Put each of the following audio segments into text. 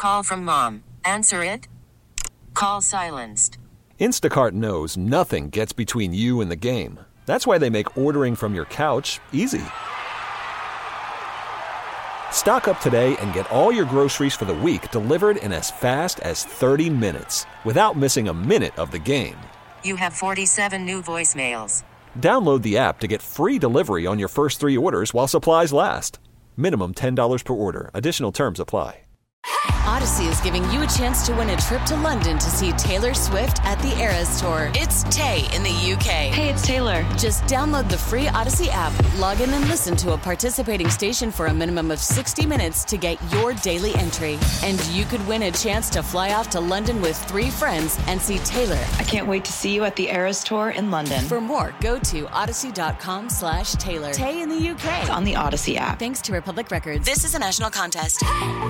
Call from mom. Answer it. Call silenced. Instacart knows nothing gets between you and the game. That's why they make ordering from your couch easy. Stock up today and get all your groceries for the week delivered in as fast as 30 minutes without missing a minute of the game. You have 47 new voicemails. Download the app to get free delivery on your first 3 orders while supplies last. Minimum $10 per order. Additional terms apply. Odyssey is giving you a chance to win a trip to London to see Taylor Swift at the Eras Tour. It's Tay in the UK. Hey, it's Taylor. Just download the free Odyssey app, log in and listen to a participating station for a minimum of 60 minutes to get your daily entry. And you could win a chance to fly off to London with 3 friends and see Taylor. I can't wait to see you at the Eras Tour in London. For more, go to odyssey.com/Taylor. Tay in the UK. It's on the Odyssey app. Thanks to Republic Records. This is a national contest.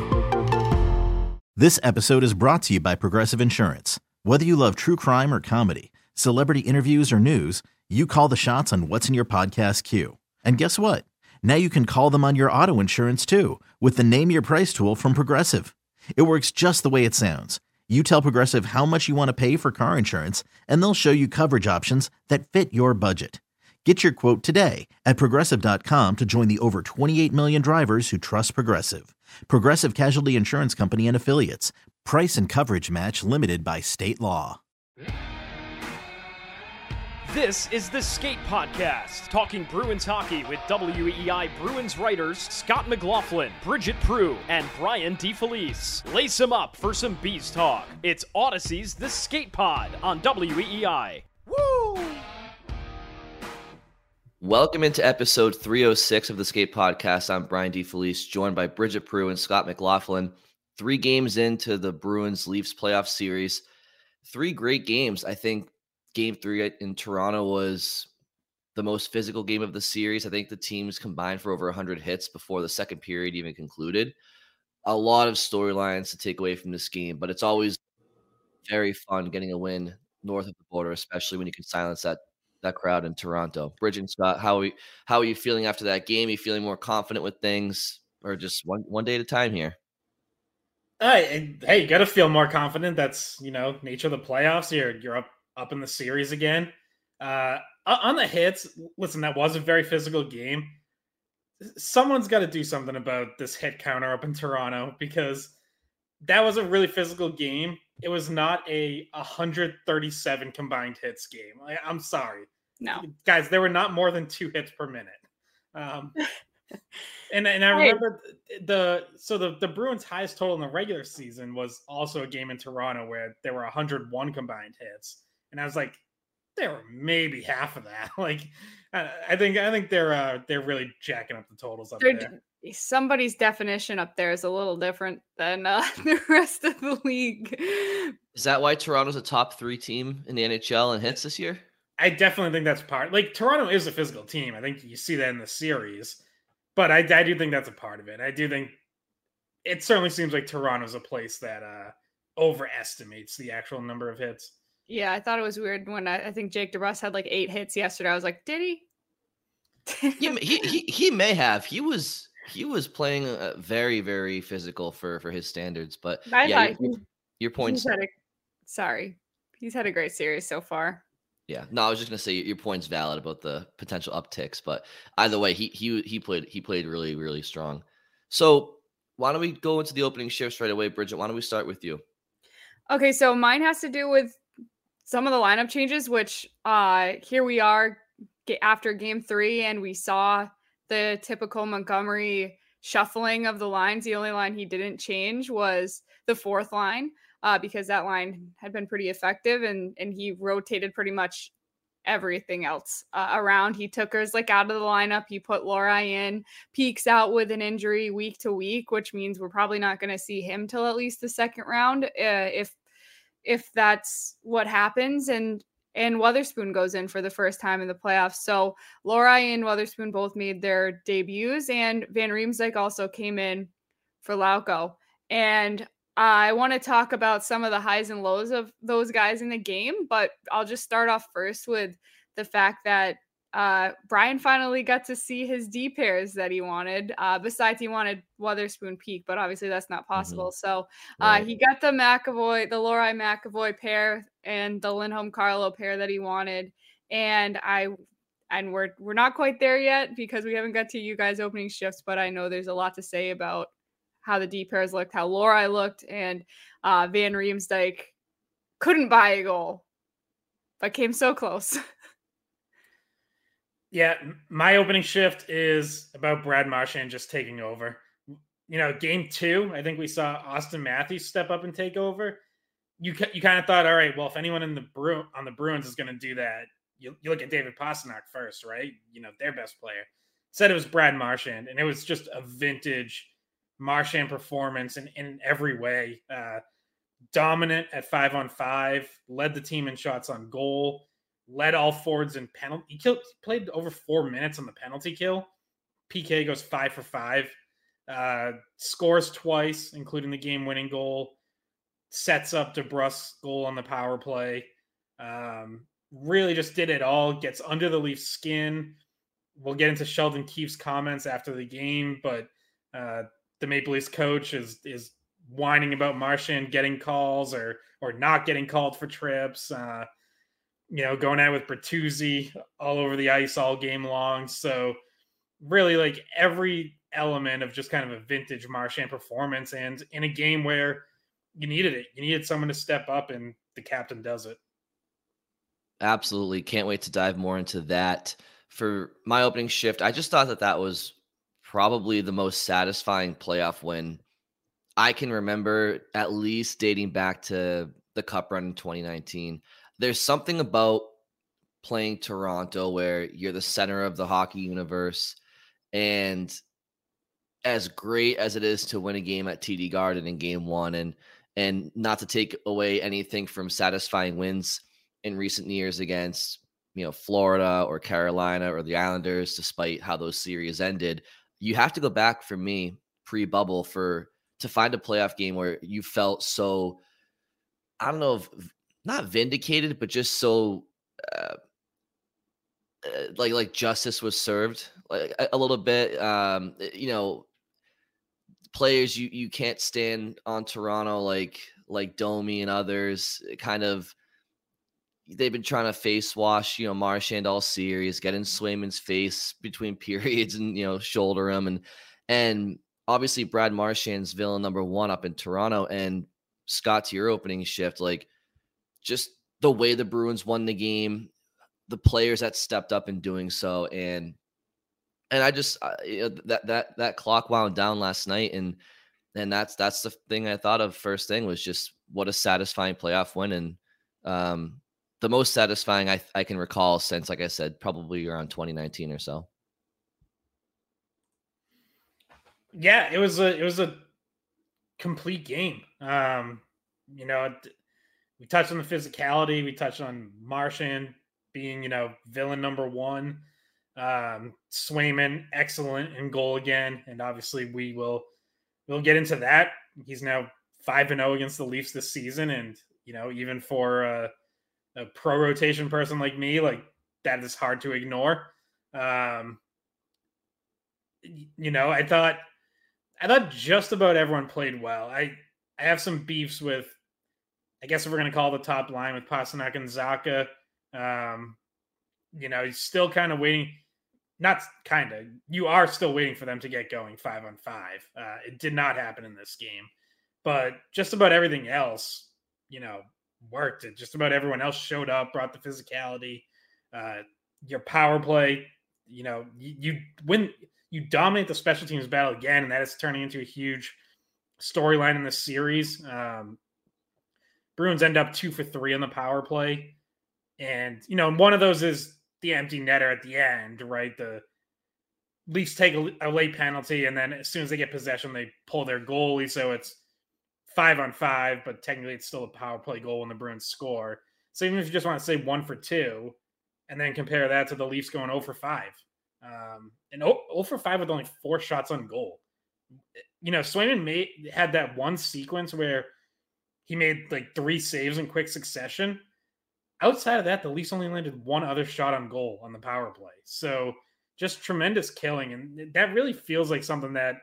This episode is brought to you by Progressive Insurance. Whether you love true crime or comedy, celebrity interviews or news, you call the shots on what's in your podcast queue. And guess what? Now you can call them on your auto insurance too with the Name Your Price tool from Progressive. It works just the way it sounds. You tell Progressive how much you want to pay for car insurance, and they'll show you coverage options that fit your budget. Get your quote today at Progressive.com to join the over 28 million drivers who trust Progressive. Progressive Casualty Insurance Company and Affiliates. Price and coverage match limited by state law. This is the Skate Podcast, talking Bruins hockey with WEEI Bruins writers Scott McLaughlin, Bridget Prue, and Brian DeFelice. Lace them up for some Bees talk. It's Odyssey's The Skate Pod on WEEI. Woo! Welcome into episode 306 of the Skate Podcast. I'm Brian DeFelice, joined by Bridget Prue and Scott McLaughlin. 3 games into the Bruins-Leafs playoff series. 3 great games. I think Game 3 in Toronto was the most physical game of the series. I think the teams combined for over 100 hits before the second period even concluded. A lot of storylines to take away from this game, but it's always very fun getting a win north of the border, especially when you can silence that crowd in Toronto. Bridget and Scott, how are you feeling after that game? Are you feeling more confident with things, or just one day at a time here? Hey, you got to feel more confident. That's, nature of the playoffs. You're up in the series again. On the hits, listen, that was a very physical game. Someone's got to do something about this hit counter up in Toronto, because that was a really physical game. It was not a 137 combined hits game. I'm sorry. No. Guys, there were not more than 2 hits per minute. And I remember the Bruins' highest total in the regular season was also a game in Toronto where there were 101 combined hits. And I was like, there were maybe half of that. Like, I think they're really jacking up the totals up there. Somebody's definition up there is a little different than the rest of the league. Is that why Toronto's a top 3 team in the NHL in hits this year? I definitely think that's part. Like, Toronto is a physical team. I think you see that in the series, but I do think that's a part of it. I do think it certainly seems like Toronto's a place that overestimates the actual number of hits. Yeah, I thought it was weird when I think Jake DeBrusk had like 8 hits yesterday. I was like, did he? he may have. He was playing very, very physical for his standards. But your points. He's had a great series so far. Yeah, no, I was just gonna say your point's valid about the potential upticks, but either way, he played really, really strong. So why don't we go into the opening shifts right away, Bridget? Why don't we start with you? Okay, so mine has to do with some of the lineup changes, which here we are after Game 3, and we saw the typical Montgomery shuffling of the lines. The only line he didn't change was the 4th line. Because that line had been pretty effective, and he rotated pretty much everything else around. He took Herzlich out of the lineup. He put Lohrei in. Peak's out with an injury week to week, which means we're probably not going to see him till at least the second round, if that's what happens. And Weatherspoon goes in for the first time in the playoffs. So Lohrei and Weatherspoon both made their debuts, and Van Riemsdyk also came in for Lauko. And I want to talk about some of the highs and lows of those guys in the game, but I'll just start off first with the fact that Brian finally got to see his D pairs that he wanted. Besides, he wanted Weatherspoon Peak, but obviously that's not possible. So he got the Lorai McAvoy pair and the Lindholm Carlo pair that he wanted. And we're not quite there yet because we haven't got to you guys opening shifts, but I know there's a lot to say about how the D pairs looked, how Lorai looked, and Van Riemsdyk couldn't buy a goal, but came so close. Yeah, my opening shift is about Brad Marchand just taking over. Game 2, I think we saw Austin Matthews step up and take over. You kind of thought, all right, well, if anyone on the Bruins is going to do that, you look at David Pastrnak first, right? Their best player. Said it was Brad Marchand, and it was just a vintage Marchand performance in every way. Dominant at 5-on-5, led the team in shots on goal, led all forwards in penalty. He played over 4 minutes on the penalty kill. PK goes 5 for 5. Scores twice, including the game-winning goal. Sets up DeBrusk's goal on the power play. Really just did it all. Gets under the Leafs' skin. We'll get into Sheldon Keefe's comments after the game, but the Maple Leafs coach is whining about Marchand getting calls or not getting called for trips. Going out with Bertuzzi all over the ice all game long. So really like every element of just kind of a vintage Marchand performance, and in a game where you needed it. You needed someone to step up, and the captain does it. Absolutely. Can't wait to dive more into that. For my opening shift, I just thought that was probably the most satisfying playoff win I can remember, at least dating back to the Cup run in 2019. There's something about playing Toronto where you're the center of the hockey universe, and as great as it is to win a game at TD Garden in game 1, and not to take away anything from satisfying wins in recent years against, Florida or Carolina or the Islanders, despite how those series ended, you have to go back for me pre-bubble to find a playoff game where you felt so, I don't know, if not vindicated, but just so like justice was served, like a little bit. Players you can't stand on Toronto, like Domi and others, kind of, they've been trying to face wash, Marchand all series, get in Swayman's face between periods and, shoulder him. And obviously Brad Marchand's villain number 1 up in Toronto. And Scott, to your opening shift, like just the way the Bruins won the game, the players that stepped up in doing so. And I just, that clock wound down last night. And that's the thing I thought of first thing, was just what a satisfying playoff win. And, the most satisfying I can recall since, like I said, probably around 2019 or so. Yeah, it was a complete game. We touched on the physicality. We touched on Marchand being, villain number 1. Swayman, excellent in goal again. And obviously we'll get into that. He's now 5-0 against the Leafs this season. And, even for a pro rotation person like me, like that is hard to ignore. I thought just about everyone played well. I have some beefs with, I guess if we're going to call the top line, with Pastrnak and Zacha. He's still kind of waiting. You are still waiting for them to get going 5-on-5. It did not happen in this game, but just about everything else, worked. It just about everyone else showed up, brought the physicality. Your power play, you win. You dominate the special teams battle again, and that is turning into a huge storyline in the series. Bruins end up 2 for 3 on the power play. And, one of those is the empty netter at the end, right? The Leafs take a late penalty, and then as soon as they get possession, they pull their goalie. So it's 5-on-5, but technically it's still a power play goal when the Bruins score. So even if you just want to say 1 for 2, and then compare that to the Leafs going 0 for 5. And 0 for 5 with only 4 shots on goal. Swayman had that one sequence where he made like 3 saves in quick succession. outside of that, the Leafs only landed one other shot on goal on the power play. So just tremendous killing. And that really feels like something that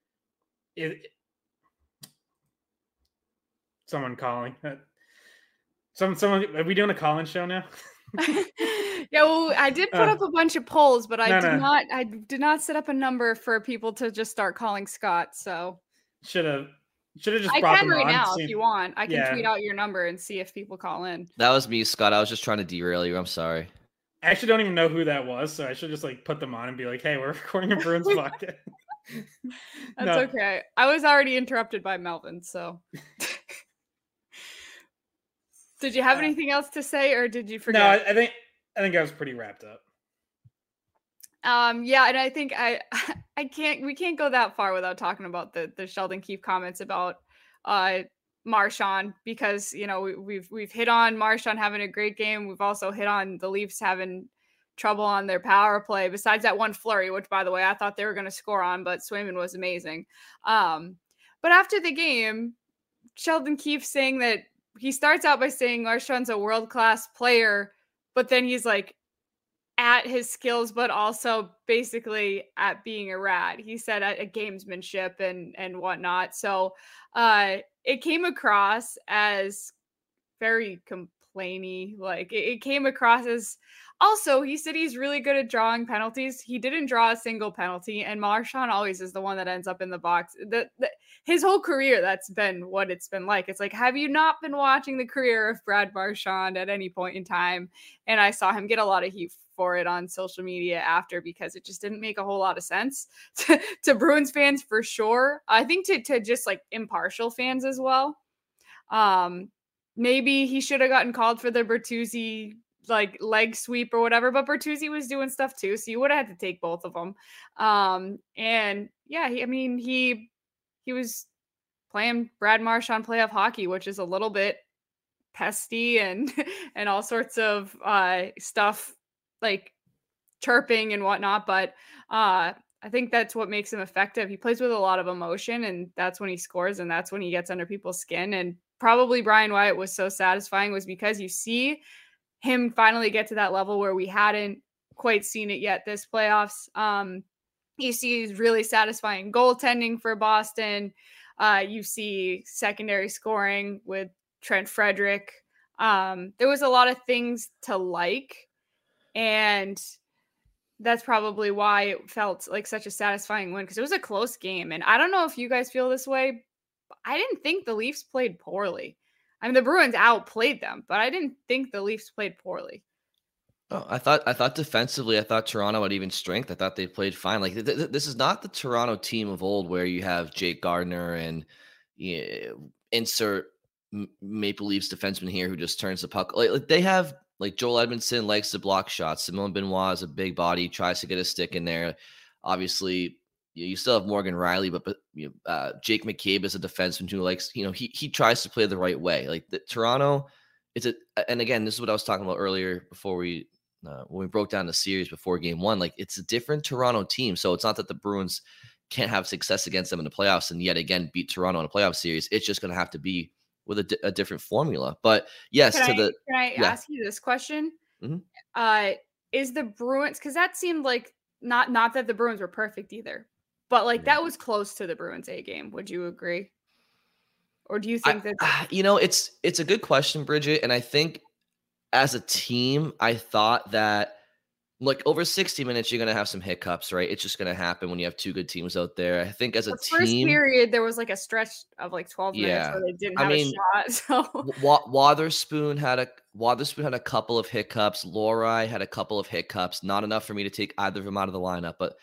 someone calling. Someone, are we doing a call-in show now? Yeah, well, I did put up a bunch of polls, but I did not set up a number for people to just start calling Scott. So should have just I brought can them right on. now if you want. I can tweet out your number and see if people call in. That was me, Scott. I was just trying to derail you. I'm sorry. I actually don't even know who that was, so I should just like put them on and be like, "Hey, we're recording a Bruins podcast." That's okay. I was already interrupted by Melvin, so. Did you have anything else to say, or did you forget? No, I think I was pretty wrapped up. Yeah, and I think we can't go that far without talking about the Sheldon Keefe comments about Marchand, because we've hit on Marchand having a great game. We've also hit on the Leafs having trouble on their power play, besides that one flurry, which, by the way, I thought they were going to score on, but Swayman was amazing. But after the game, Sheldon Keefe saying that he starts out by saying Marchand's a world-class player, but then he's like at his skills, but also basically at being a rat. He said at gamesmanship and whatnot. So it came across as very complainy. Like it came across as, also, he said he's really good at drawing penalties. He didn't draw a single penalty, and Marchand always is the one that ends up in the box. His whole career, that's been what it's been like. It's like, have you not been watching the career of Brad Marchand at any point in time? And I saw him get a lot of heat for it on social media after, because it just didn't make a whole lot of sense to Bruins fans, for sure. I think to just like impartial fans as well. Maybe he should have gotten called for the Bertuzzi like leg sweep or whatever, but Bertuzzi was doing stuff too, so you would have had to take both of them. And yeah, he was playing Brad Marchand playoff hockey, which is a little bit pesty and all sorts of stuff like chirping and whatnot, but I think that's what makes him effective. He plays with a lot of emotion, and that's when he scores, and that's when he gets under people's skin. And probably Brian Wyatt was so satisfying was because you see him finally get to that level where we hadn't quite seen it yet this playoffs. You see really satisfying goaltending for Boston. You see secondary scoring with Trent Frederick. There was a lot of things to like, and that's probably why it felt like such a satisfying win, because it was a close game. And I don't know if you guys feel this way, but I didn't think the Leafs played poorly. I mean, the Bruins outplayed them, but I didn't think the Leafs played poorly. Oh, I thought defensively, I thought Toronto had even strength. I thought they played fine. Like this is not the Toronto team of old where you have Jake Gardiner and insert Maple Leafs defenseman here who just turns the puck. Like they have like Joel Edmondson likes to block shots. Simone Benoit is a big body, tries to get a stick in there. Obviously, you still have Morgan Riley, but Jake McCabe is a defenseman who likes, he tries to play the right way. Like Toronto, and again, this is what I was talking about earlier before when we broke down the series before game one. Like it's a different Toronto team, so it's not that the Bruins can't have success against them in the playoffs and yet again beat Toronto in a playoff series. It's just going to have to be with a different formula. But yes, can I ask you this question? Mm-hmm. Is the Bruins, because that seemed like not that the Bruins were perfect either, but like that was close to the Bruins A game. Would you agree? Or do you think that it's a good question, Bridget, and I think as a team, I thought that like over 60 minutes, you're going to have some hiccups, right? It's just going to happen when you have two good teams out there. I think as a team, first period, there was like a stretch of like 12 minutes where they didn't have a shot. So Wotherspoon had a couple of hiccups. Lohrei had a couple of hiccups. Not enough for me to take either of them out of the lineup, but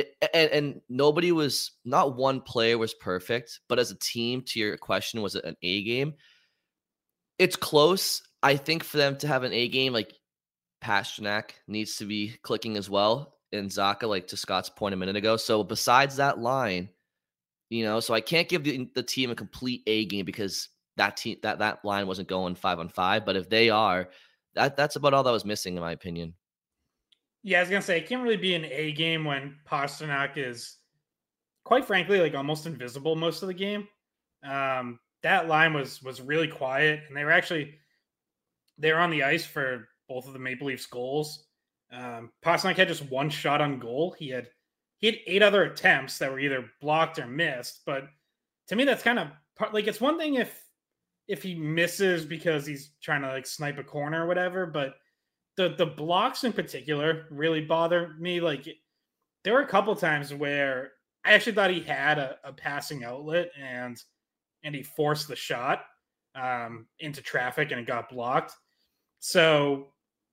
not one player was perfect, but as a team, to your question, was it an A game? It's close. I think for them to have an A game, like Pastrnak needs to be clicking as well, and Zacha, like to Scott's point a minute ago. So besides that line, so I can't give the team a complete A game because that line wasn't going 5-on-5. But if they are, that's about all that was missing, in my opinion. Yeah, I was gonna say it can't really be an A game when Pastrnak is, quite frankly, like almost invisible most of the game. That line was really quiet, and they were actually they were on the ice for both of the Maple Leafs goals. Pastrnak had just one shot on goal. He had 8 other attempts that were either blocked or missed. But to me, that's kind of like, it's one thing if he misses because he's trying to like snipe a corner or whatever, but the blocks in particular really bother me. Like, there were a couple times where I actually thought he had a passing outlet and he forced the shot into traffic and it got blocked. So,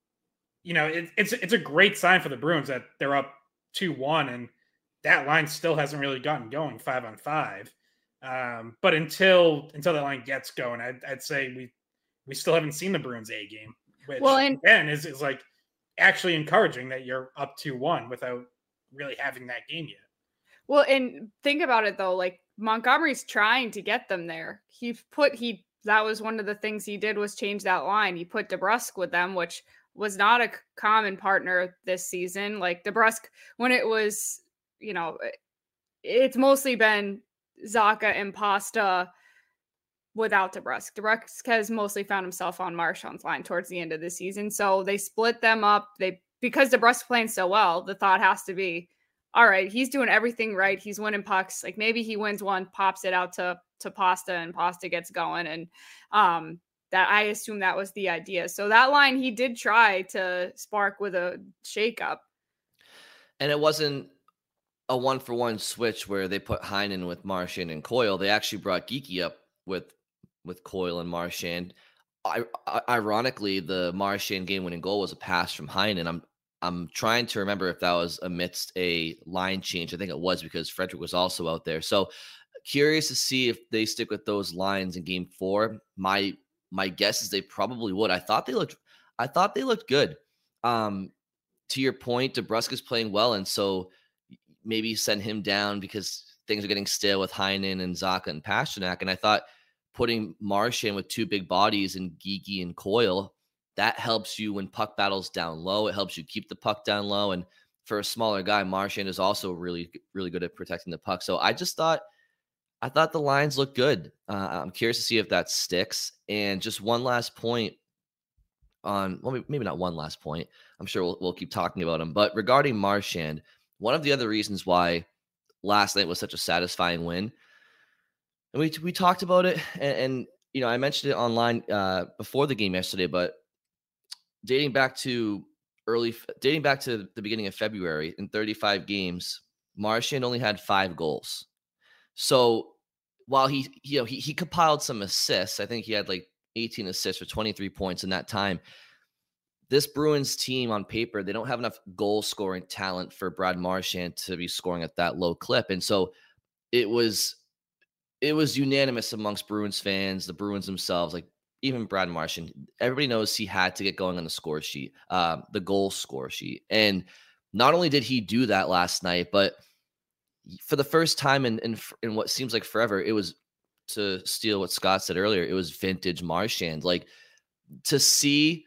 it's a great sign for the Bruins that they're up 2-1 and that line still hasn't really gotten going 5-on-5. But until that line gets going, I'd say we still haven't seen the Bruins A game, which then is like actually encouraging that you're up 2-1 without really having that game yet. Well, and think about it though, like Montgomery's trying to get them there. That was one of the things he did, was change that line. He put DeBrusk with them, which was not a common partner this season. Like DeBrusk, when it was, it's mostly been Zacha and Pasta without DeBrusk. DeBrusk has mostly found himself on Marchand's line towards the end of the season. So they split them up. Because DeBrusk's playing so well, the thought has to be, all right, he's doing everything right. He's winning pucks. Like maybe he wins one, pops it out to Pasta, and Pasta gets going. And that, I assume that was the idea. So that line he did try to spark with a shakeup. And it wasn't a 1-for-1 switch where they put Heinen with Marchand and Coyle. They actually brought Geekie up with Coyle and Marchand. Ironically, the Marchand game-winning goal was a pass from Heinen. I'm trying to remember if that was amidst a line change. I think it was, because Frederic was also out there. So curious to see if they stick with those lines in Game 4. My guess is they probably would. I thought they looked good. To your point, DeBrusk is playing well, and so maybe send him down because things are getting stale with Heinen and Zacha and Pastrnak. And I thought putting Marchand with 2 big bodies and Geekie and Coyle, that helps you when puck battles down low. It helps you keep the puck down low. And for a smaller guy, Marchand is also really, really good at protecting the puck. So I thought the lines look good. I'm curious to see if that sticks. And just one last point on, well, maybe not one last point. I'm sure we'll keep talking about him. But regarding Marchand, one of the other reasons why last night was such a satisfying win, and we talked about it, and I mentioned it online before the game yesterday, but dating back to the beginning of February, in 35 games, Marchand only had 5 goals. So while he compiled some assists, I think he had like 18 assists for 23 points in that time. This Bruins team on paper, they don't have enough goal scoring talent for Brad Marchand to be scoring at that low clip. And so it was unanimous amongst Bruins fans, the Bruins themselves, like even Brad Marchand, everybody knows he had to get going on the score sheet, the goal score sheet. And not only did he do that last night, but for the first time in what seems like forever, it was, to steal what Scott said earlier, it was vintage Marchand. Like, to see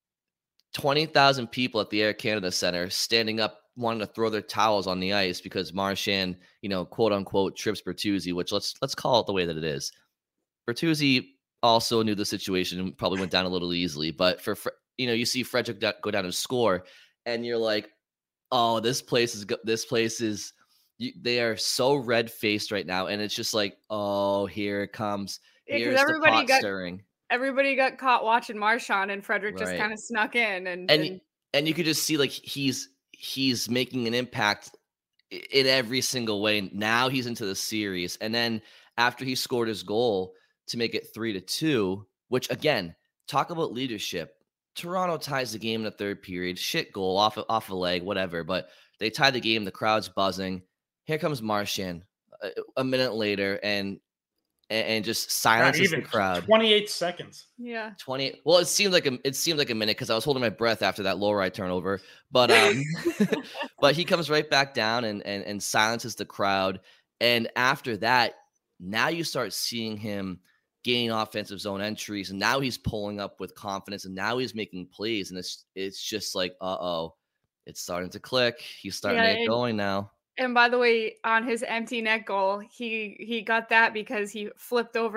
20,000 people at the Air Canada Center standing up, wanting to throw their towels on the ice because Marchand, quote unquote, trips Bertuzzi, which let's call it the way that it is. Bertuzzi also knew the situation and probably went down a little easily, but you see Frederic go down and score, and you're like, oh, this place is. They are so red-faced right now, and it's just like, oh, here it comes. Here's the pot stirring. Everybody got caught watching Marchand, and Frederic just kind of snuck in, and you could just see like he's making an impact in every single way. Now he's into the series, and then after he scored his goal to make it 3-2, which again, talk about leadership. Toronto ties the game in the third period. Shit goal off a leg, whatever, but they tie the game. The crowd's buzzing. Here comes Marchand a minute later and just silences the crowd. 28 seconds. Yeah. 20. Well, it seemed like a minute because I was holding my breath after that low right turnover. But but he comes right back down and silences the crowd. And after that, now you start seeing him gaining offensive zone entries, and now he's pulling up with confidence, and now he's making plays, and it's just like, it's starting to click. He's starting to get going now. And by the way, on his empty net goal, he got that because he flipped over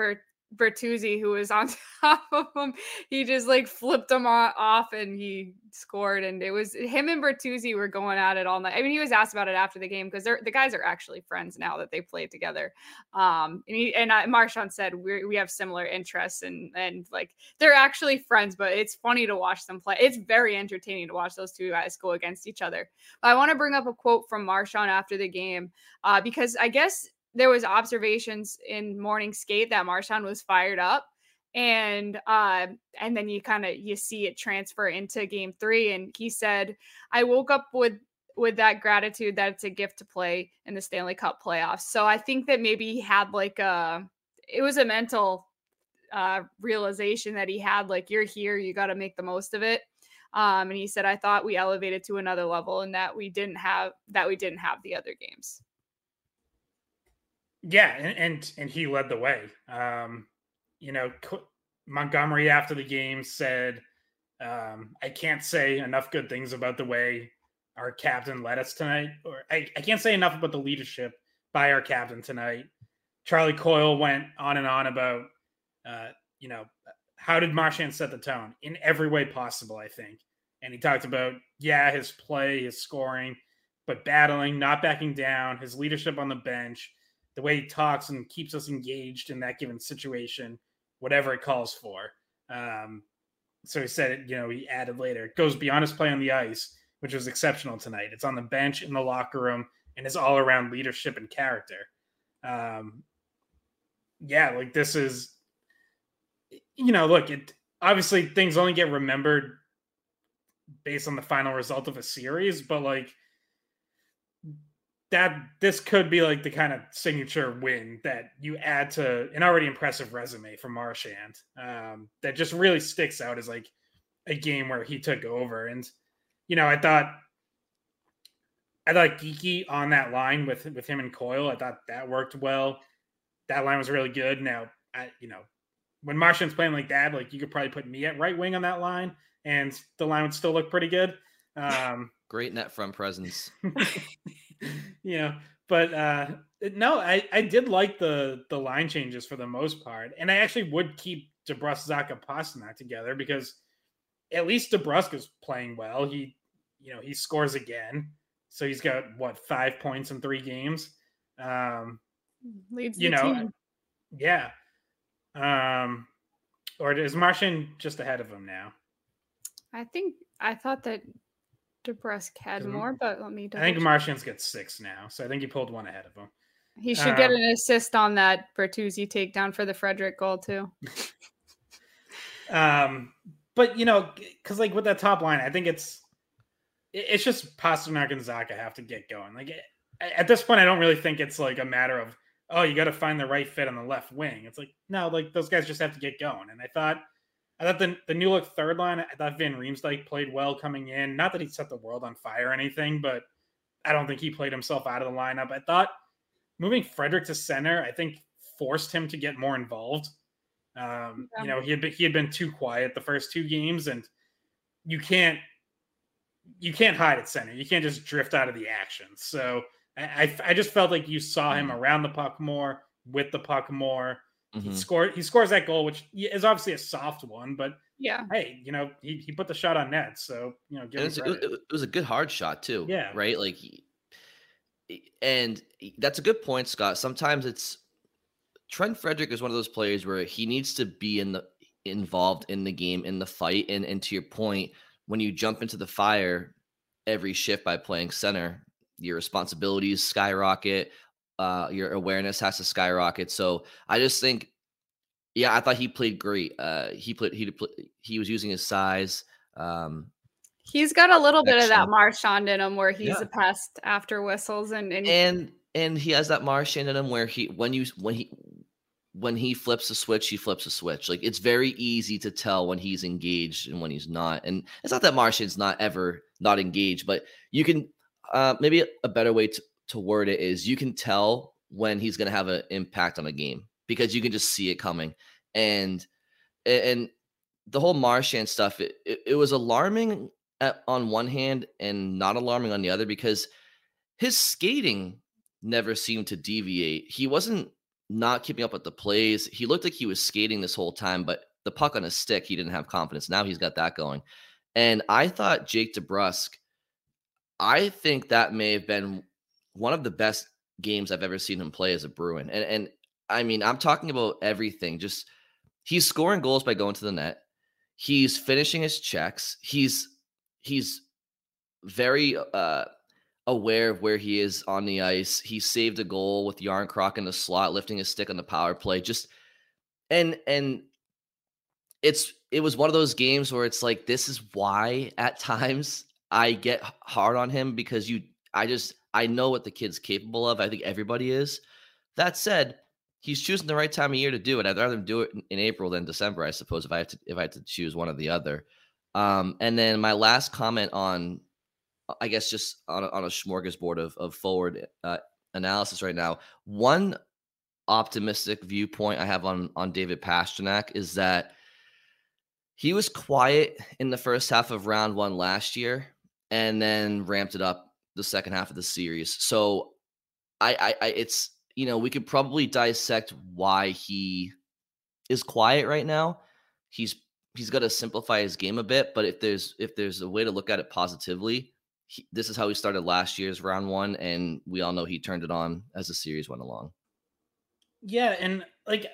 Bertuzzi, who was on top of him. He just like flipped him off and he scored. And it was him and Bertuzzi were going at it all night. I mean, he was asked about it after the game because the guys are actually friends now that they played together. And Marchand said we have similar interests and like they're actually friends, but it's funny to watch them play. It's very entertaining to watch those two guys go against each other. But I want to bring up a quote from Marchand after the game because I guess there was observations in morning skate that Marchand was fired up, and then you see it transfer into game 3. And he said, "I woke up with that gratitude that it's a gift to play in the Stanley Cup playoffs." So I think that maybe he had it was a mental realization that he had, like, you're here, you got to make the most of it. And he said, "I thought we elevated to another level and that we didn't have the other games." Yeah, and he led the way. Montgomery after the game said, "I can't say enough good things about the way our captain led us tonight, or I can't say enough about the leadership by our captain tonight." Charlie Coyle went on and on about, how did Marchand set the tone in every way possible, I think. And he talked about, his play, his scoring, but battling, not backing down, his leadership on the bench, the way he talks and keeps us engaged in that given situation, whatever it calls for. So he said, he added later, it goes beyond his play on the ice, which was exceptional tonight. It's on the bench, in the locker room, and his all-around leadership and character. This is, obviously things only get remembered based on the final result of a series, but this could be like the kind of signature win that you add to an already impressive resume for Marchand. That just really sticks out as like a game where he took over. And, I thought Geeky on that line with him and Coyle, I thought that worked well. That line was really good. Now, when Marchand's playing like that, like you could probably put me at right wing on that line and the line would still look pretty good. Great net front presence. But no, I did like the line changes for the most part. And I actually would keep DeBrusk, Zacha, Pastrnak together because at least DeBrusk is playing well. He scores again. So he's got 5 points in 3 games. Leads the team. Yeah. Or is Marchand just ahead of him now? I thought that DeBrusk had more, but let me double I think check. Marchand's got 6 now, so I think he pulled one ahead of him. He should get an assist on that Bertuzzi takedown for the Frederic goal too. But because like with that top line, I think it's just Pastrnak and Zacha have to get going. Like at this point, I don't really think it's like a matter of, oh, you got to find the right fit on the left wing. It's like, no, like those guys just have to get going. And I thought the new look third line, I thought Van Riemsdyk played well coming in. Not that he set the world on fire or anything, but I don't think he played himself out of the lineup. I thought moving Frederic to center, I think forced him to get more involved. He had been too quiet the first 2 games, and you can't hide at center. You can't just drift out of the action. So I just felt like you saw him around the puck more, with the puck more. Mm-hmm. He scores that goal, which is obviously a soft one, but hey, he put the shot on net. So, it was a good hard shot too. Yeah. Right. Like, and that's a good point, Scott. Sometimes Trent Frederic is one of those players where he needs to be involved in the game, in the fight. And to your point, when you jump into the fire every shift by playing center, your responsibilities skyrocket, your awareness has to skyrocket. So I just think, I thought he played great. He was using his size. He's got a little bit of that Marchand in him where he's a pest after whistles and he has that Marchand in him where when he flips a switch, he flips a switch. Like it's very easy to tell when he's engaged and when he's not. And it's not that Marchand's not ever not engaged, but you can maybe a better way to word it is you can tell when he's going to have an impact on a game because you can just see it coming. And the whole Marchand stuff, it was alarming on one hand and not alarming on the other because his skating never seemed to deviate. He wasn't not keeping up with the plays. He looked like he was skating this whole time, but the puck on his stick, he didn't have confidence. Now he's got that going. And I thought Jake DeBrusk, I think that may have been one of the best games I've ever seen him play as a Bruin. And I mean, I'm talking about everything. Just he's scoring goals by going to the net. He's finishing his checks. He's very aware of where he is on the ice. He saved a goal with Yarncroc in the slot, lifting his stick on the power play. Just and it was one of those games where it's like, this is why at times I get hard on him, because I know what the kid's capable of. I think everybody is. That said, he's choosing the right time of year to do it. I'd rather him do it in April than December, I suppose, if I had to choose one or the other. And then my last comment on, I guess, just on a smorgasbord of forward analysis right now. One optimistic viewpoint I have on David Pastrnak is that he was quiet in the first half of round one last year and then ramped it up the second half of the series. So it's, we could probably dissect why he is quiet right now. He's got to simplify his game a bit, but if there's a way to look at it positively, this is how he started last year's round one, and we all know he turned it on as the series went along. Yeah, and like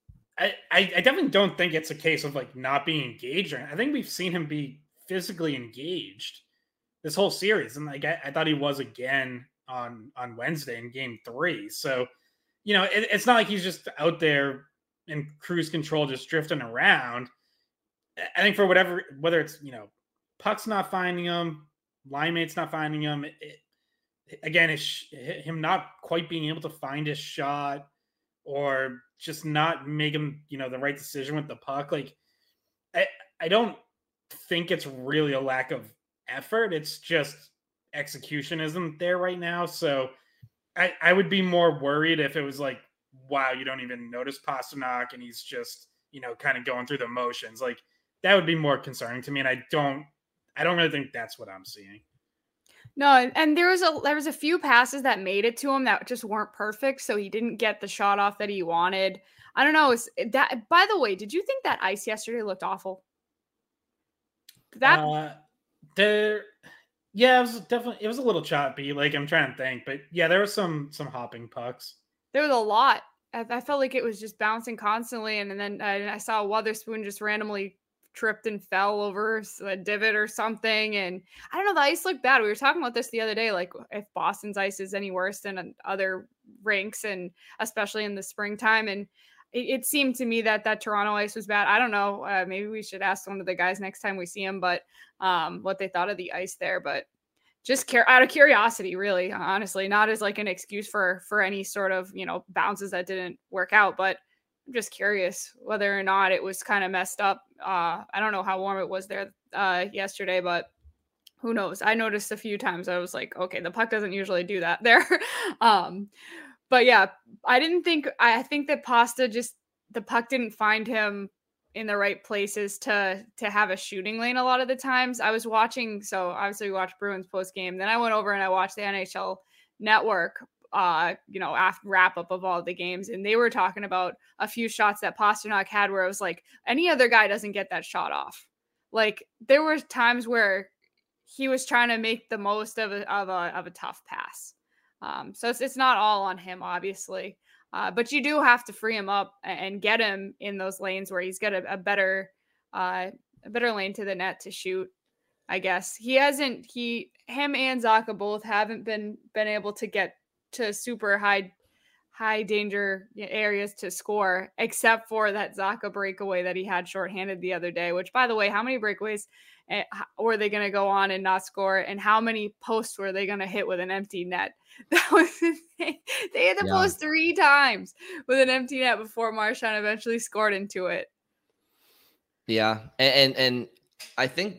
I definitely don't think it's a case of like not being engaged. I think we've seen him be physically engaged this whole series, and like I thought he was again on Wednesday in Game 3. So, it's not like he's just out there in cruise control, just drifting around. I think for whether it's puck's not finding him, line mate's not finding him. Again, it's him not quite being able to find his shot, or just not making the right decision with the puck. Like I don't think it's really a lack of effort. It's just execution isn't there right now. So I would be more worried if it was like, wow, you don't even notice Pastrnak and he's just kind of going through the motions. Like that would be more concerning to me. And I don't really think that's what I'm seeing. No, and there was a few passes that made it to him that just weren't perfect, so he didn't get the shot off that he wanted. I don't know. By the way, did you think that ice yesterday looked awful? Yeah, it was a little choppy. Like I'm trying to think, but yeah, there was some hopping pucks. There was a lot. I felt like it was just bouncing constantly, and then I saw Wotherspoon just randomly tripped and fell over a divot or something. And I don't know, the ice looked bad. We were talking about this the other day, like if Boston's ice is any worse than other rinks, and especially in the springtime. And it seemed to me that Toronto ice was bad. I don't know. Maybe we should ask one of the guys next time we see him, but what they thought of the ice there. But just out of curiosity, really, honestly, not as like an excuse for any sort of, bounces that didn't work out, but I'm just curious whether or not it was kind of messed up. I don't know how warm it was there yesterday, but who knows? I noticed a few times I was like, okay, the puck doesn't usually do that there. But yeah, I think that the puck didn't find him in the right places to have a shooting lane a lot of the times. I was watching, so obviously we watched Bruins post game. Then I went over and I watched the NHL Network after wrap up of all the games, and they were talking about a few shots that Pastrnak had where it was like any other guy doesn't get that shot off. Like there were times where he was trying to make the most of a tough pass. So it's not all on him, obviously, but you do have to free him up and get him in those lanes where he's got a better lane to the net to shoot. I guess him and Zacha both haven't been able to get to super high danger areas to score, except for that Zacha breakaway that he had shorthanded the other day, which, by the way, how many breakaways were they going to go on and not score? And how many posts were they going to hit with an empty net? That was insane. They had to post 3 times with an empty net before Marchand eventually scored into it. Yeah. And I think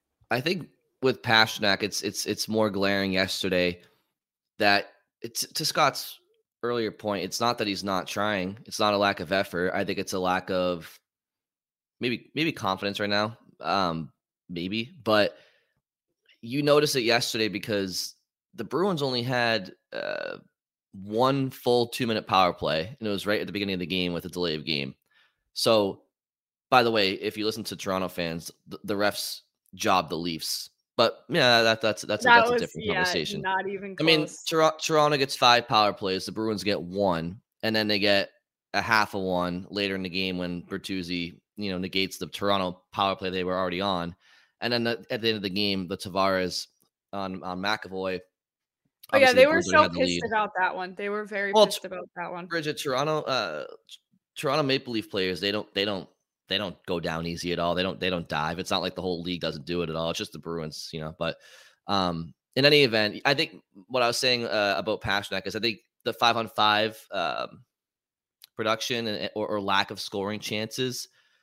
with Pastrnak, it's more glaring yesterday that it's, to Scott's earlier point, it's not that he's not trying. It's not a lack of effort. I think it's a lack of maybe confidence right now. Maybe, but you noticed it yesterday because the Bruins only had one full 2-minute power play, and it was right at the beginning of the game with a delay of game. So, by the way, if you listen to Toronto fans, the refs jobbed the Leafs. But yeah, that's a different conversation. Not even close. I mean, Toronto gets 5 power plays. The Bruins get 1, and then they get a half of 1 later in the game when Bertuzzi, negates the Toronto power play they were already on. And then at the end of the game, the Tavares on McAvoy. Oh yeah, they were so pissed about that one. They were very pissed about that one. Bridget, Toronto Maple Leaf players, they don't go down easy at all. They don't dive. It's not like the whole league doesn't do it at all. It's just the Bruins, But in any event, I think what I was saying about Pastrnak is I think the 5-on-5 production or lack of scoring chances,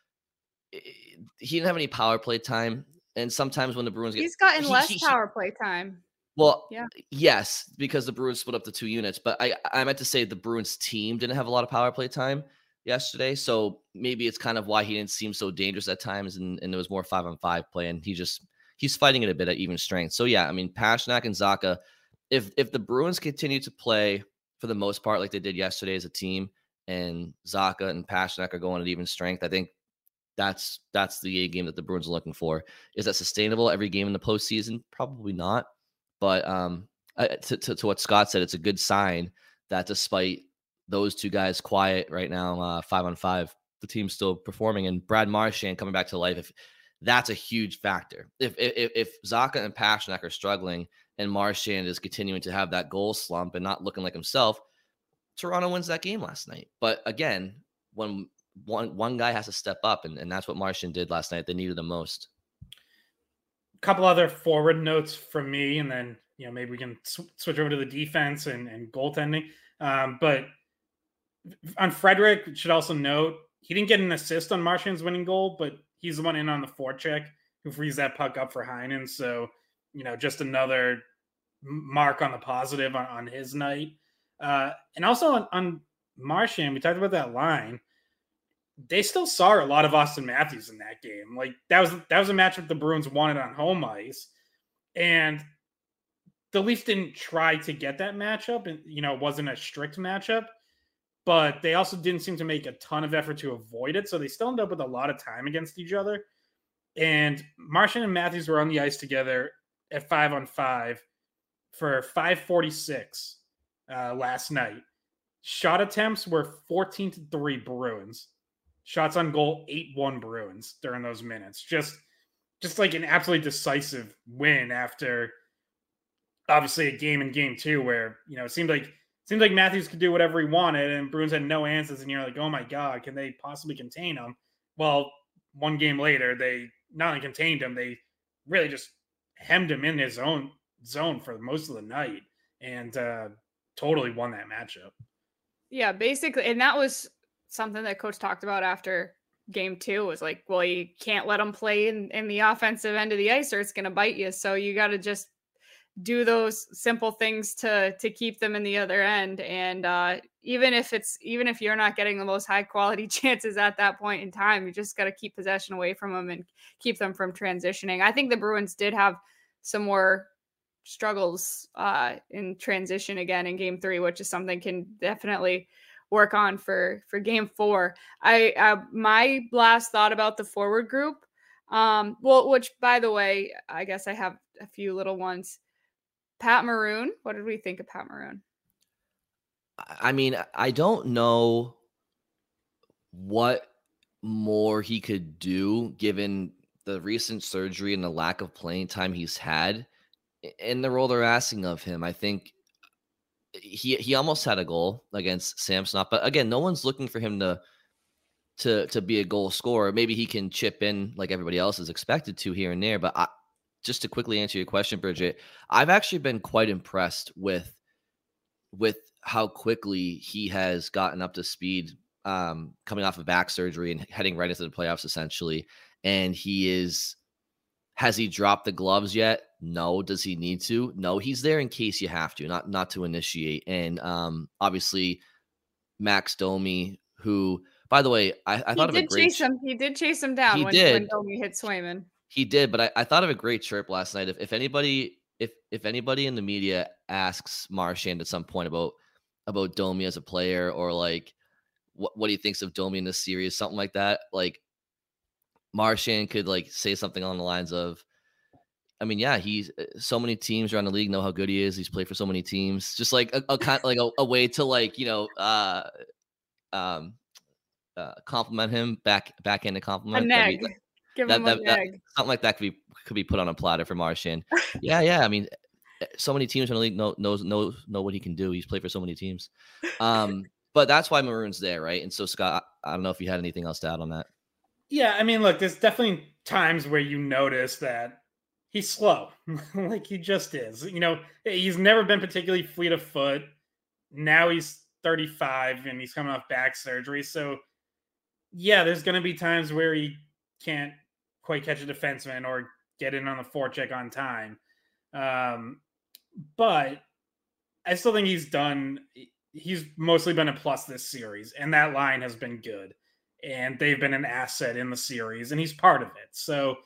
he didn't have any power play time. And sometimes when the Bruins he's gotten less power play time. Well, yeah. Yes, because the Bruins split up the 2 units. But I meant to say the Bruins team didn't have a lot of power play time yesterday. So maybe it's kind of why he didn't seem so dangerous at times. And there was more 5-on-5 play. And he's fighting it a bit at even strength. So yeah, I mean, Pastrnak and Zacha, if the Bruins continue to play for the most part like they did yesterday as a team, and Zacha and Pastrnak are going at even strength, I think that's the A game that the Bruins are looking for. Is that sustainable every game in the postseason? Probably not. But to what Scott said, it's a good sign that despite those 2 guys quiet right now, 5-on-5, the team's still performing. And Brad Marchand coming back to life, that's a huge factor. If Zacha and Pastrnak are struggling and Marchand is continuing to have that goal slump and not looking like himself, Toronto wins that game last night. But again, when one guy has to step up, and that's what Marchand did last night. They needed the most. A couple other forward notes from me, and then maybe we can switch over to the defense and goaltending. But on Frederic, should also note he didn't get an assist on Marchand's winning goal, but he's the one in on the forecheck who frees that puck up for Heinen. So just another mark on the positive on his night. And also on Marchand, we talked about that line. They still saw a lot of Austin Matthews in that game. Like that was a matchup the Bruins wanted on home ice, and the Leafs didn't try to get that matchup, and it wasn't a strict matchup, but they also didn't seem to make a ton of effort to avoid it. So they still ended up with a lot of time against each other. And Marchand and Matthews were on the ice together at 5-on-5 for 5:46 last night. Shot attempts were 14-3 Bruins. Shots on goal, 8-1 Bruins during those minutes. Just like an absolutely decisive win after obviously a game in game 2 where, it seemed like Matthews could do whatever he wanted and Bruins had no answers. And you're like, oh my God, can they possibly contain him? Well, one game later, they not only contained him, they really just hemmed him in his own zone for most of the night and totally won that matchup. Yeah, basically. And that was something that coach talked about after game 2 was like, well, you can't let them play in the offensive end of the ice or it's going to bite you. So you got to just do those simple things to keep them in the other end. And even if you're not getting the most high quality chances at that point in time, you just got to keep possession away from them and keep them from transitioning. I think the Bruins did have some more struggles in transition again in game 3, which is something can definitely work on for game 4. My last thought about the forward group, which by the way, I guess I have a few little ones. Pat Maroon, what did we think of Pat Maroon? I mean, I don't know what more he could do given the recent surgery and the lack of playing time he's had in the role they're asking of him. I think he almost had a goal against Samsonov, but again, no one's looking for him to be a goal scorer. Maybe he can chip in like everybody else is expected to here and there. But just to quickly answer your question, Bridget, I've actually been quite impressed with how quickly he has gotten up to speed, coming off of back surgery and heading right into the playoffs essentially. And has he dropped the gloves yet? No. Does he need to? No, he's there in case you have to, not to initiate. And obviously Max Domi, who, by the way, I thought of a great He did chase him down when Domi hit Swayman. He did, but I thought of a great chirp last night. If anybody in the media asks Marchand at some point about about Domi as a player, or like what he thinks of Domi in this series, something like that. Like Marchand could like say something along the lines of, I mean, yeah, he's so many teams around the league know how good he is. He's played for so many teams. Just like a kind like a way to like, compliment him backhand compliment. A neg. Give him a neg. Something like that could be put on a platter for Marchand. Yeah. I mean, so many teams in the league know what he can do. He's played for so many teams. But that's why Maroon's there, right? And so Scott, I don't know if you had anything else to add on that. Yeah, I mean, look, there's definitely times where you notice that he's slow. Like he just is. He's never been particularly fleet of foot. Now he's 35 and he's coming off back surgery. So yeah, there's going to be times where he can't quite catch a defenseman or get in on the forecheck on time. But I still think he's mostly been a plus this series, and that line has been good, and they've been an asset in the series, and he's part of it. So,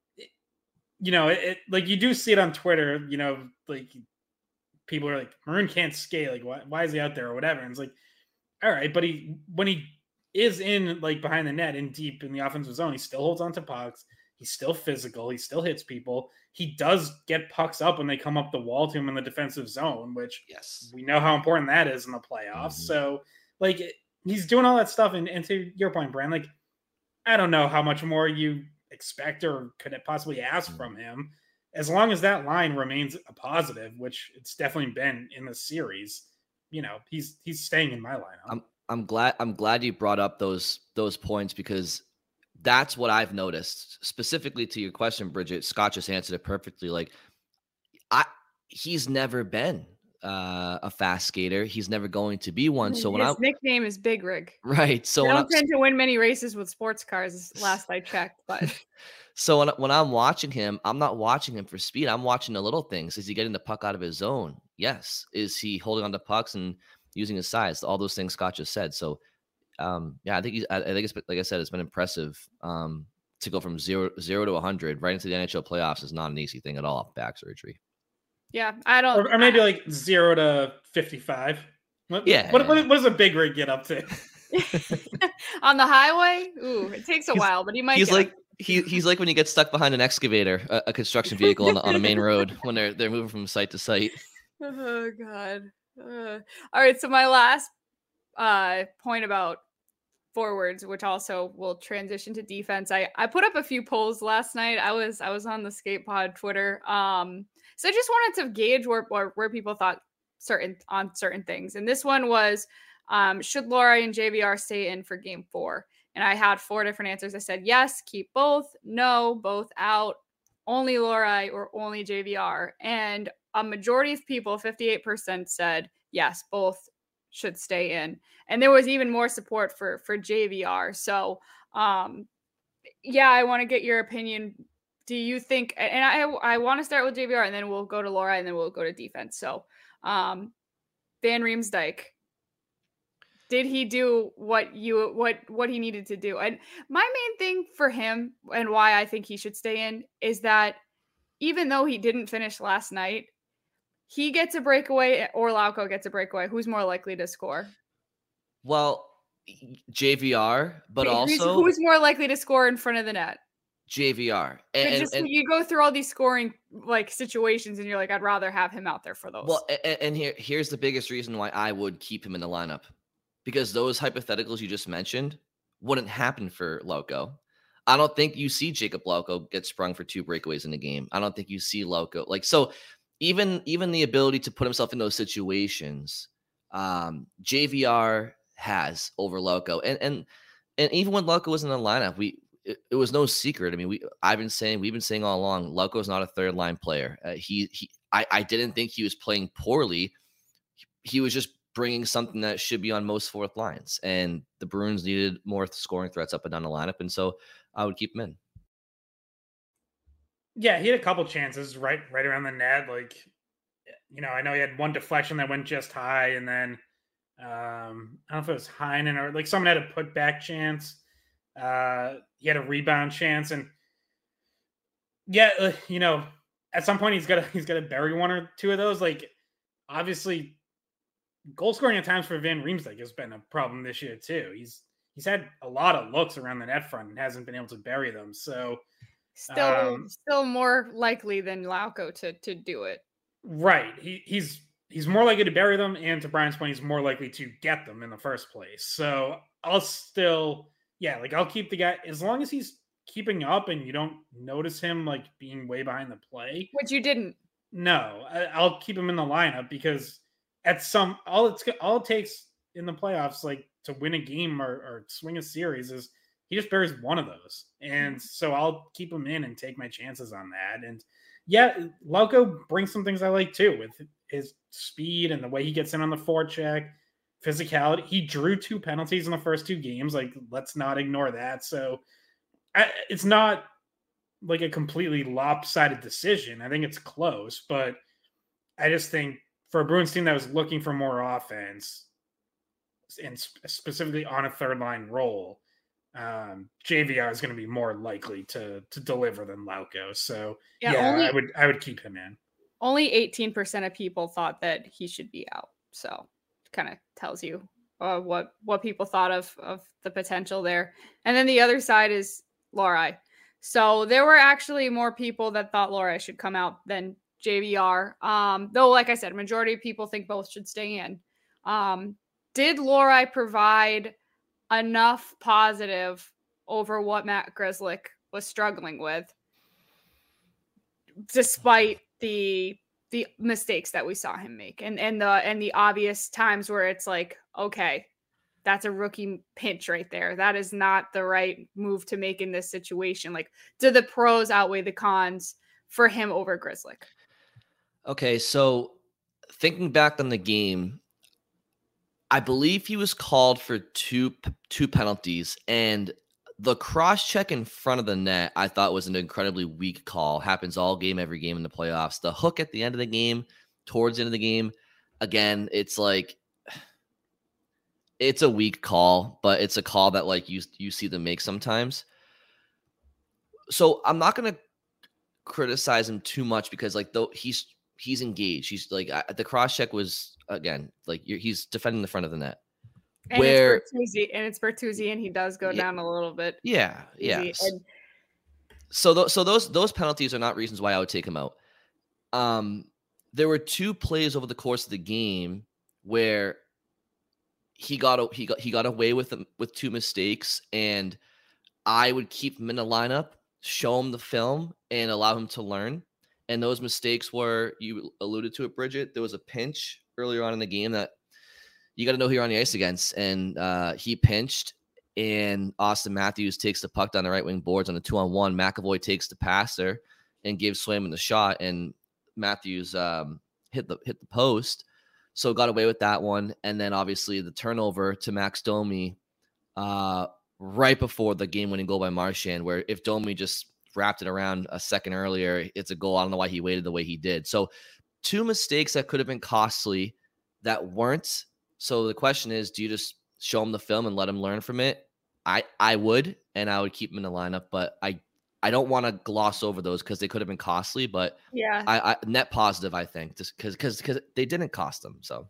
like you do see it on Twitter, like people are like, Maroon can't skate. Like, why is he out there or whatever? And it's like, all right, but when he is in like behind the net and deep in the offensive zone, he still holds on to pucks. He's still physical. He still hits people. He does get pucks up when they come up the wall to him in the defensive zone, which we know how important that is in the playoffs. So like he's doing all that stuff. And to your point, Brian, like, I don't know how much more you expect or could it possibly ask from him, as long as that line remains a positive, which it's definitely been in the series. He's staying in my lineup. I'm glad you brought up those points, because that's what I've noticed. Specifically to your question, Bridget, Scott just answered it perfectly. Like, he's never been a fast skater. He's never going to be one. So his nickname is Big Rig, right? So I don't tend to win many races with sports cars, last I checked. But so when I'm watching him, I'm not watching him for speed. I'm watching the little things. Is he getting the puck out of his zone? Yes. Is he holding on to pucks and using his size? All those things Scott just said. So. I think it's, like I said, it's been impressive to go from 0 to 100 right into the NHL playoffs is not an easy thing at all. Back surgery. Yeah, I don't. Or maybe like 0 to 55. What does a Big Rig get up to? On the highway? Ooh, it takes a while, but he might. He's like when you get stuck behind an excavator, a construction vehicle on a main road when they're moving from site to site. Oh God. All right, so my last point about forwards, which also will transition to defense. I put up a few polls last night. I was on the Skate Pod Twitter. So I just wanted to gauge where people thought certain things. And this one was, should Lohrei and JVR stay in for game 4? And I had 4 different answers. I said, yes, keep both. No, both out. Only Lohrei or only JVR. And a majority of people, 58%, said, yes, both should stay in. And there was even more support for JVR. So, I want to get your opinion. Do you think, and I want to start with JVR and then we'll go to Lohrei and then we'll go to defense. So, Van Riemsdyk, did he do what he needed to do? And my main thing for him and why I think he should stay in is that even though he didn't finish last night, he gets a breakaway or Lauko gets a breakaway. Who's more likely to score? Well, JVR, but also who's more likely to score in front of the net? JVR. And you go through all these scoring like situations and you're like, I'd rather have him out there for those. Well, and here's the biggest reason why I would keep him in the lineup, because those hypotheticals you just mentioned wouldn't happen for Lauko. I don't think you see Jacob Lauko get sprung for 2 breakaways in the game. I don't think you see Lauko so. Even the ability to put himself in those situations, JVR has over Lauko, and even when Lauko was in the lineup, it was no secret. I mean, we've been saying all along, Lauko is not a third line player. I didn't think he was playing poorly. He was just bringing something that should be on most fourth lines, and the Bruins needed more scoring threats up and down the lineup, and so I would keep him in. Yeah, he had a couple chances right around the net. Like, I know he had one deflection that went just high, and then I don't know if it was Heinen or like someone had a put back chance. He had a rebound chance, and at some point he's got to bury 1 or 2 of those. Like, obviously, goal scoring at times for Van Riemsdyk has been a problem this year too. He's had a lot of looks around the net front and hasn't been able to bury them. So still more likely than Lauko to do it. Right. He's more likely to bury them, and to Brian's point, he's more likely to get them in the first place. So I'll still, I'll keep the guy as long as he's keeping up and you don't notice him like being way behind the play. Which you didn't. No, I'll keep him in the lineup because all it takes in the playoffs, like to win a game or swing a series, is he just buries one of those. And so I'll keep him in and take my chances on that. And Lauko brings some things I like too, with his speed and the way he gets in on the forecheck, physicality. He drew 2 penalties in the first 2 games. Like, let's not ignore that. So it's not like a completely lopsided decision. I think it's close, but I just think for a Bruins team that was looking for more offense and specifically on a third line role, JVR is going to be more likely to deliver than Lauko. So I would keep him in. Only 18% of people thought that he should be out. So kind of tells you what people thought of the potential there. And then the other side is Lohrei. So there were actually more people that thought Lohrei should come out than JVR. Though, like I said, majority of people think both should stay in. Did Lohrei provide enough positive over what Matt Grzelcyk was struggling with, despite the mistakes that we saw him make and the obvious times where it's like, okay, that's a rookie pinch right there. That is not the right move to make in this situation. Like, do the pros outweigh the cons for him over Grzelcyk? Okay, so thinking back on the game, I believe he was called for two penalties, and the cross check in front of the net I thought was an incredibly weak call. Happens all game, every game in the playoffs. The hook at the end of the game, towards the end of the game, again, it's like, it's a weak call, but it's a call that like you see them make sometimes. So I'm not going to criticize him too much because like though he's engaged. He's like the cross check was again like he's defending the front of the net. And it's Bertuzzi, and he does go down a little bit. Yeah. And so those penalties are not reasons why I would take him out. There were 2 plays over the course of the game where he got away with 2 mistakes, and I would keep him in the lineup, show him the film, and allow him to learn. And those mistakes were, you alluded to it, Bridget. There was a pinch earlier on in the game that you got to know who you're on the ice against, and he pinched, and Austin Matthews takes the puck down the right wing boards on a 2-on-1. McAvoy takes the passer and gives Swayman the shot, and Matthews hit the post. So got away with that one. And then obviously the turnover to Max Domi right before the game-winning goal by Marchand, where if Domi just wrapped it around a second earlier, it's a goal. I don't know why he waited the way he did. So 2 mistakes that could have been costly that weren't. So the question is, do you just show him the film and let him learn from it? I would, and I would keep him in the lineup, but I don't want to gloss over those because they could have been costly, but yeah, I net positive, I think, just because they didn't cost them. So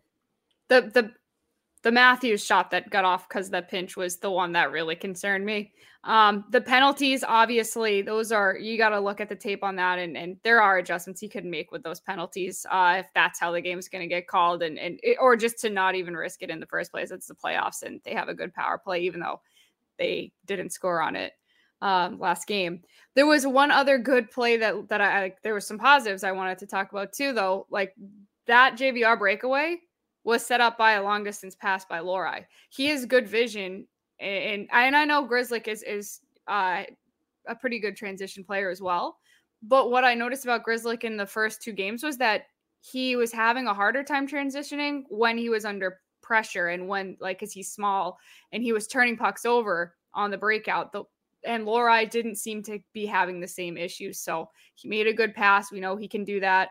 the Matthews shot that got off because the pinch was the one that really concerned me. The penalties, obviously, those are, you got to look at the tape on that, and there are adjustments he could make with those penalties if that's how the game's going to get called, or just to not even risk it in the first place. It's the playoffs, and they have a good power play, even though they didn't score on it last game. There was one other good play that there was some positives I wanted to talk about too, though. Like that JVR breakaway was set up by a long distance pass by Lohrei. He has good vision, and I know Grzelcyk is a pretty good transition player as well. But what I noticed about Grzelcyk in the first 2 games was that he was having a harder time transitioning when he was under pressure, and when, like, because he's small and he was turning pucks over on the breakout. And Lohrei didn't seem to be having the same issues. So he made a good pass. We know he can do that.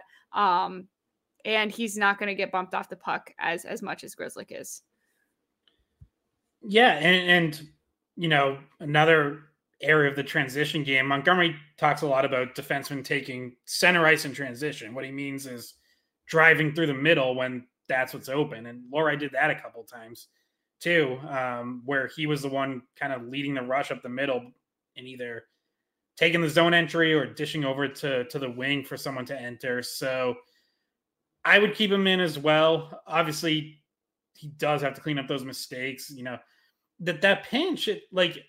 And he's not going to get bumped off the puck as much as Grzelcyk is. Yeah. And, you know, another area of the transition game, Montgomery talks a lot about defensemen taking center ice in transition. What he means is driving through the middle when that's what's open. And Lohrei did that a couple times too, where he was the one kind of leading the rush up the middle and either taking the zone entry or dishing over to the wing for someone to enter. So I would keep him in as well. Obviously, he does have to clean up those mistakes. That pinch, it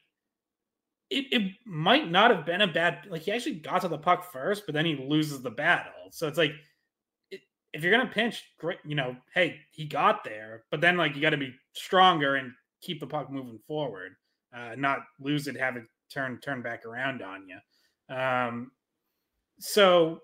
might not have been a bad, he actually got to the puck first, but then he loses the battle. So it's if you're going to pinch, great, hey, he got there, but then you got to be stronger and keep the puck moving forward, not lose it, have it turn back around on you. So,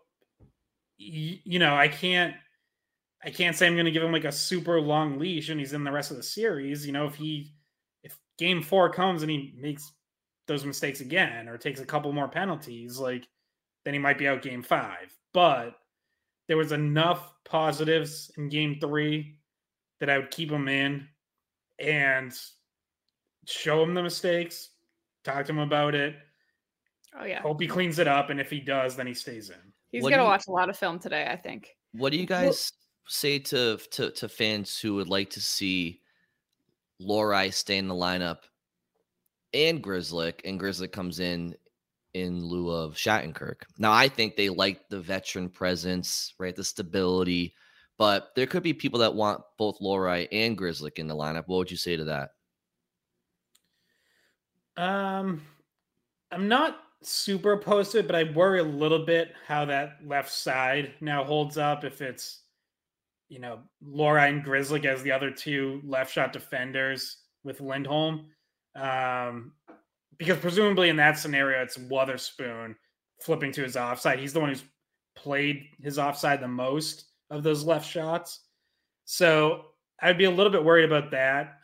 I can't say I'm going to give him a super long leash and he's in the rest of the series. If game 4 comes and he makes those mistakes again or takes a couple more penalties, then he might be out game 5. But there was enough positives in game 3 that I would keep him in and show him the mistakes, talk to him about it. Oh yeah. Hope he cleans it up, and if he does, then he stays in. He's going to watch a lot of film today, I think. What do you guys say to fans who would like to see Lohrei stay in the lineup and Grzelcyk comes in lieu of Shattenkirk? Now, I think they like the veteran presence, right? The stability, but there could be people that want both Lohrei and Grzelcyk in the lineup. What would you say to that? I'm not super opposed to it, but I worry a little bit how that left side now holds up if it's, Lohrei and Grzelcyk as the other two left shot defenders with Lindholm. Because presumably in that scenario, it's Wotherspoon flipping to his offside. He's the one who's played his offside the most of those left shots. So I'd be a little bit worried about that.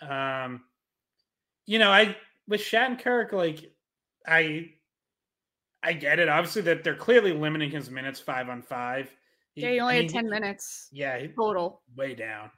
With Shattenkirk, I get it. Obviously that they're clearly limiting his minutes 5-on-5. He only had 10 minutes. Yeah. Total. Way down.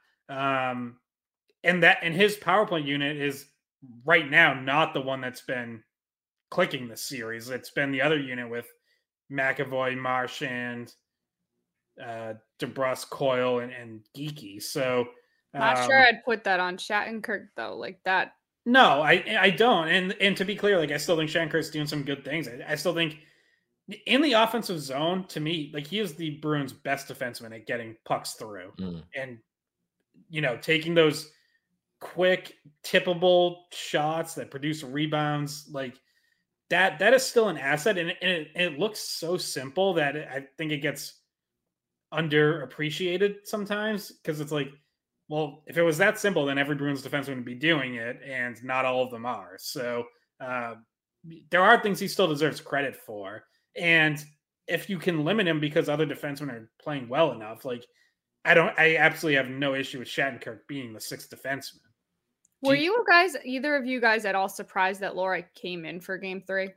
And his power play unit is right now not the one that's been clicking this series. It's been the other unit with McAvoy, Marchand, DeBrusque, Coyle, and Geeky. So not sure I'd put that on Shattenkirk though, like that. No, I don't. And to be clear, I still think Shattenkirk's doing some good things. I still think in the offensive zone, to me, he is the Bruins' best defenseman at getting pucks through and taking those quick tippable shots that produce rebounds. That is still an asset, and it looks so simple that I think it gets underappreciated sometimes because it's well, if it was that simple, then every Bruins defenseman would be doing it, and not all of them are. So there are things he still deserves credit for. And if you can limit him because other defensemen are playing well enough, I absolutely have no issue with Shattenkirk being the 6th defenseman. Were either of you guys at all surprised that Lohrei came in for game 3?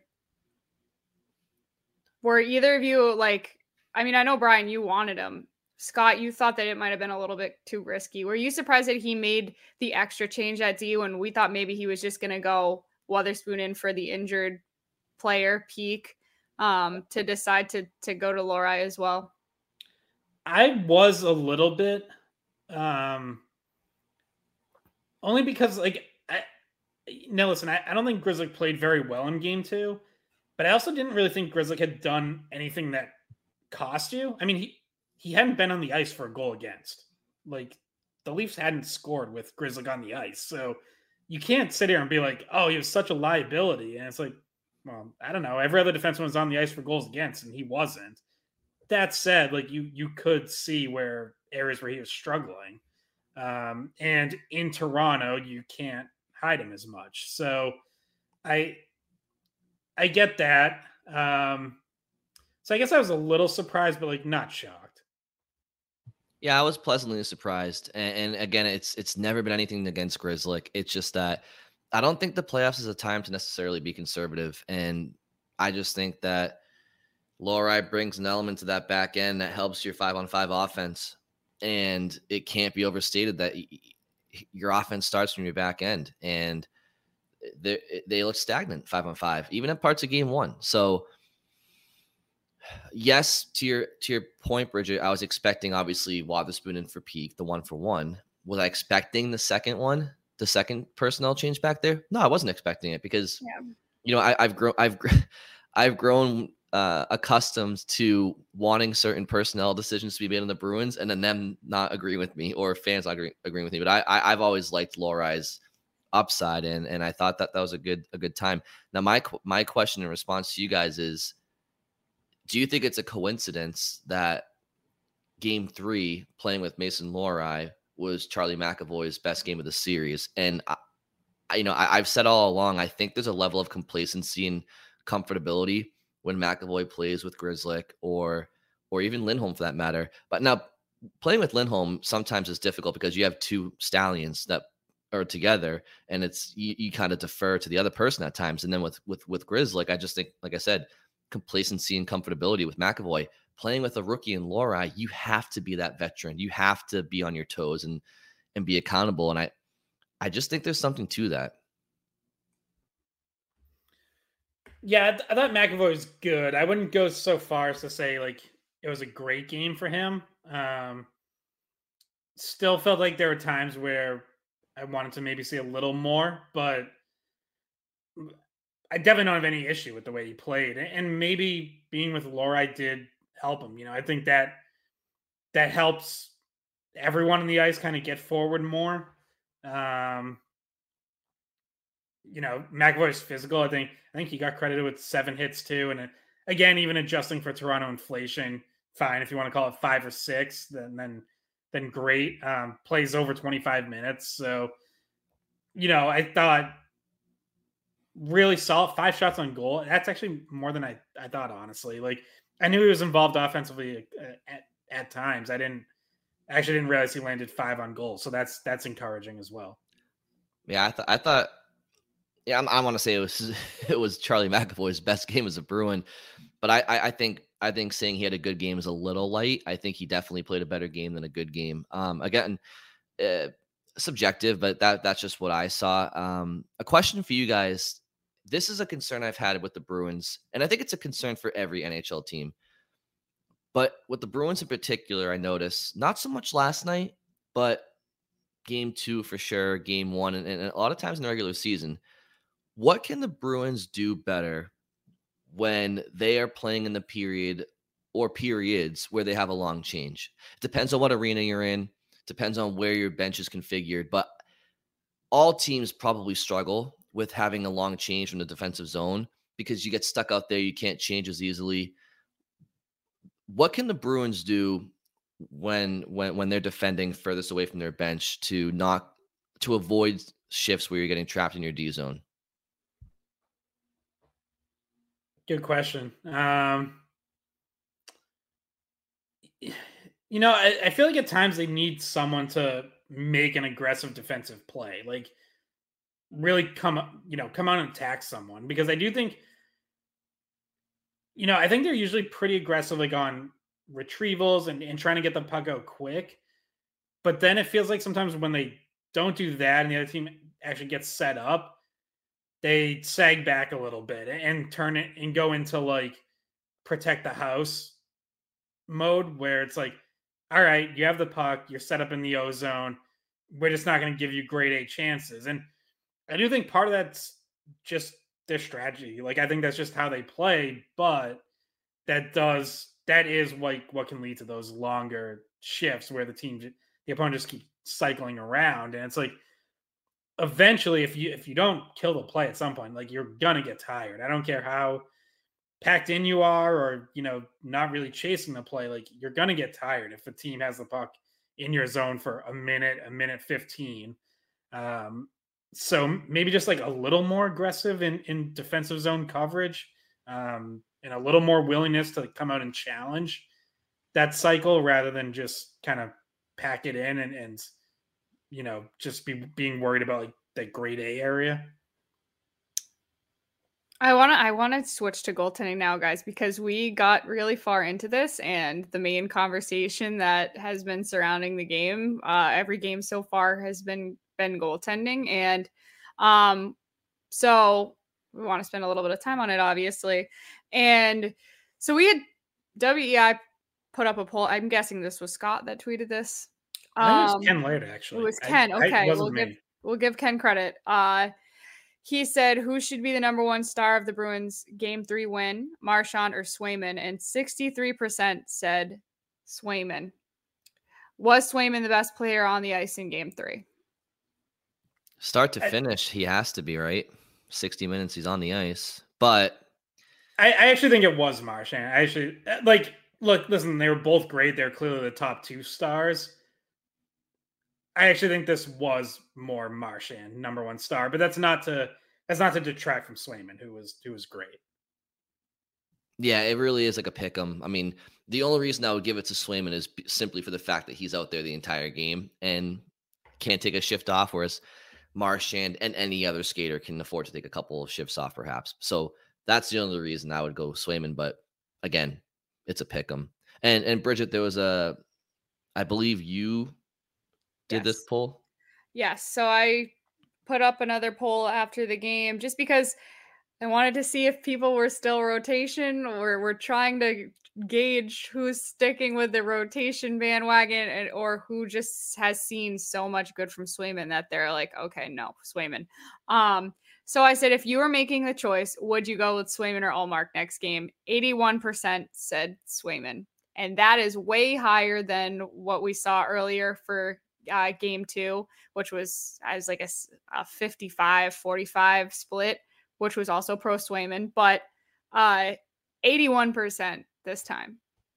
Were either of you I know, Brian, you wanted him. Scott, you thought that it might have been a little bit too risky. Were you surprised that he made the extra change at D when we thought maybe he was just going to go Wotherspoon in for the injured player peak to decide to go to Lohrei as well? I was a little bit, only because I don't think Grzelcyk played very well in game 2, but I also didn't really think Grzelcyk had done anything that cost you. I mean, he hadn't been on the ice for a goal against. The Leafs hadn't scored with Grzelcyk on the ice. So you can't sit here and be oh, he was such a liability. And it's well, I don't know. Every other defenseman was on the ice for goals against, and he wasn't. That said, you could see areas where he was struggling. And in Toronto, you can't hide him as much. So I get that. So I guess I was a little surprised, but not shocked. Yeah, I was pleasantly surprised. And again, it's never been anything against Grzelcyk. It's just that I don't think the playoffs is a time to necessarily be conservative. And I just think that Lohrei brings an element to that back end that helps your 5-on-5 offense. And it can't be overstated that your offense starts from your back end. And they look stagnant 5-on-5, even in parts of game 1. So Yes, to your point, Bridget, I was expecting obviously Wotherspoon and for Peak, the 1-for-1. Was I expecting the second personnel change back there? No, I wasn't expecting it because I've grown accustomed to wanting certain personnel decisions to be made on the Bruins, and then them not agreeing with me or fans not agreeing with me. But I've always liked Lorai's upside, and I thought that was a good time. Now my question in response to you guys is, do you think it's a coincidence that Game 3 playing with Mason Lohrei was Charlie McAvoy's best game of the series? And I've said all along, I think there's a level of complacency and comfortability when McAvoy plays with Grzelcyk or even Lindholm for that matter. But now playing with Lindholm sometimes is difficult because you have two stallions that are together, and it's you kind of defer to the other person at times. And then with Grzelcyk, I just think, like I said, complacency and comfortability with McAvoy. Playing with a rookie in Lohrei, you have to be that veteran. You have to be on your toes and be accountable. And I just think there's something to that. Yeah, I thought McAvoy was good. I wouldn't go so far as to say like it was a great game for him. Still felt like there were times where I wanted to maybe see a little more, but I definitely don't have any issue with the way he played. And maybe being with Lohrei did help him. I think that helps everyone on the ice kind of get forward more. McAvoy's physical. I think he got credited with 7 hits too. And again, even adjusting for Toronto inflation, fine. If you want to call it 5 or 6, then great. Plays over 25 minutes. So, I thought really solid, 5 shots on goal. That's actually more than I thought, honestly. Like, I knew he was involved offensively at times. I didn't realize he landed 5 on goal. So that's encouraging as well. Yeah, I thought. Yeah, I want to say it was Charlie McAvoy's best game as a Bruin, but I think saying he had a good game is a little light. I think he definitely played a better game than a good game. Again, subjective, but that's just what I saw. A question for you guys. This is a concern I've had with the Bruins, and I think it's a concern for every NHL team. But with the Bruins in particular, I noticed not so much last night, but Game 2 for sure, Game 1, and a lot of times in the regular season. What can the Bruins do better when they are playing in the period or periods where they have a long change? It depends on what arena you're in, depends on where your bench is configured, but all teams probably struggle with having a long change from the defensive zone because you get stuck out there, you can't change as easily. What can the Bruins do when they're defending furthest away from their bench to avoid shifts where you're getting trapped in your D zone? Good question. I feel like at times they need someone to make an aggressive defensive play, like really come out and attack someone, because I do think, I think they're usually pretty aggressive, like on retrievals and trying to get the puck out quick. But then it feels like sometimes when they don't do that and the other team actually gets set up, they sag back a little bit and turn it and go into like protect the house mode, where it's like, all right, you have the puck, you're set up in the O zone. We're just not going to give you grade A chances. And I do think part of that's just their strategy. Like, I think that's just how they play, but that is like what can lead to those longer shifts where the opponent just keeps cycling around. And it's like, eventually, if you don't kill the play at some point, like, you're gonna get tired. I don't care how packed in you are or not really chasing the play, like, you're gonna get tired if a team has the puck in your zone for a minute 15. So maybe just like a little more aggressive in defensive zone coverage, and a little more willingness to come out and challenge that cycle rather than just kind of pack it in and just being worried about like that grade A area. I want to switch to goaltending now, guys, because we got really far into this, and the main conversation that has been surrounding the game, every game so far, has been goaltending, and so we want to spend a little bit of time on it, obviously. And so we had WEI put up a poll. I'm guessing this was Scott that tweeted this. I think it was Ken Laird, actually. It was Ken. Okay, me. We'll give Ken credit. He said, who should be the number one star of the Bruins Game 3 win, Marchand or Swayman? And 63% said Swayman. Was Swayman the best player on the ice in Game 3? Start to finish, he has to be, right? 60 minutes, he's on the ice. But I actually think it was Marchand. I actually, look, listen, they were both great. They're clearly the top 2 stars. I actually think this was more Marchand, number 1 star, but that's not to detract from Swayman, who was great. Yeah, it really is like a pick 'em. I mean, the only reason I would give it to Swayman is simply for the fact that he's out there the entire game and can't take a shift off, whereas Marchand and any other skater can afford to take a couple of shifts off, perhaps. So that's the only reason I would go Swayman. But again, it's a pick 'em. And Bridget, there was I believe you did this poll? Yes. So I put up another poll after the game just because I wanted to see if people were still rotation or were trying to gauge who's sticking with the rotation bandwagon or who just has seen so much good from Swayman that they're like, okay, no, Swayman. So I said, if you were making the choice, would you go with Swayman or Ullmark next game? 81% said Swayman. And that is way higher than what we saw earlier for Game 2, which was as like a 55-45 split, which was also pro Swayman, but 81% this time.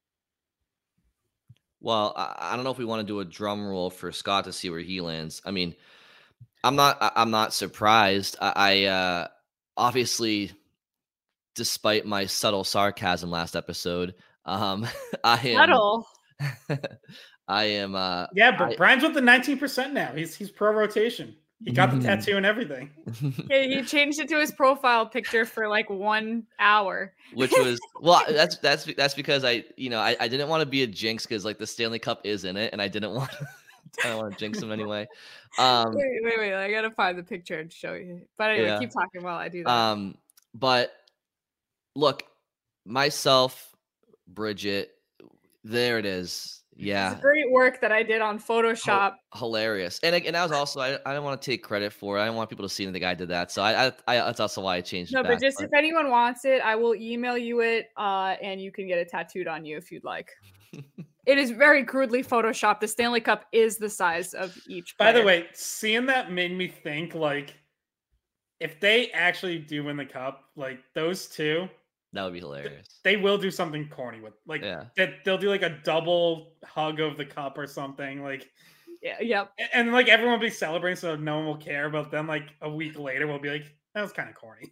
Well, I don't know if we want to do a drum roll for Scott to see where he lands. I mean, I'm not surprised. I obviously, despite my subtle sarcasm last episode, I am subtle. I am. Yeah, but Brian's with the 19% now. He's pro rotation. He got the tattoo and everything. Yeah, he changed it to his profile picture for like 1 hour. Which was that's because I didn't want to be a jinx because like the Stanley Cup is in it, and I don't want to jinx him anyway. Wait! I gotta find the picture and show you. But anyway, keep talking while I do that. But look, myself, Bridget, there it is. Yeah, it's great work that I did on Photoshop. Hilarious, and that was also I don't want to take credit for it. I don't want people to see that the guy did that, so I that's also why I changed it. No, but if anyone wants it, I will email you it, and you can get it tattooed on you if you'd like. It is very crudely photoshopped. The Stanley Cup is the size of each player. By the way, seeing that made me think like if they actually do win the cup, like those two. That would be hilarious. They will do something corny with they'll do like a double hug of the cup or something like. Yeah. Yep. And like everyone will be celebrating, so no one will care. But then like a week later, we'll be like, that was kind of corny.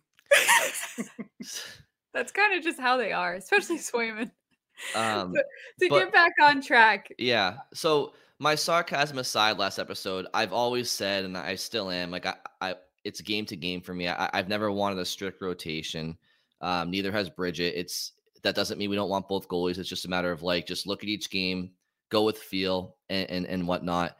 That's kind of just how they are, especially Swayman. Get back on track. Yeah. So my sarcasm aside, last episode, I've always said, and I still am, like I it's game to game for me. I've never wanted a strict rotation. Neither has Bridget. That doesn't mean we don't want both goalies. It's just a matter of like, just look at each game, go with feel and whatnot.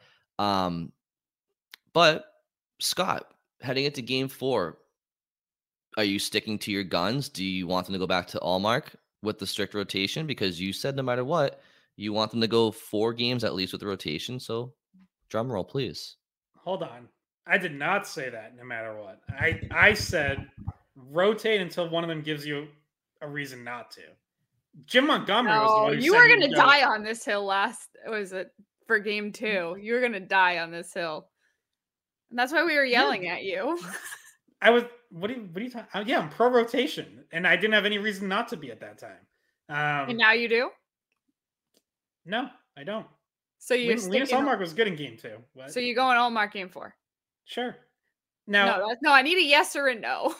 But Scott, heading into Game 4, are you sticking to your guns? Do you want them to go back to Ullmark with the strict rotation? Because you said no matter what, you want them to go 4 games at least with the rotation. So drum roll, please. Hold on. I did not say that no matter what. I said rotate until one of them gives you a reason not to. Jim Montgomery was the one who you were going to die on this hill for Game 2. You were going to die on this hill. And that's why we were yelling at you. What are you talking? Yeah, I'm pro rotation, and I didn't have any reason not to be at that time. And now you do? No, I don't. So you're Linus Ullmark was good in Game 2. What? So you go on Ullmark Game 4? Sure. Now, no, I need a yes or a no.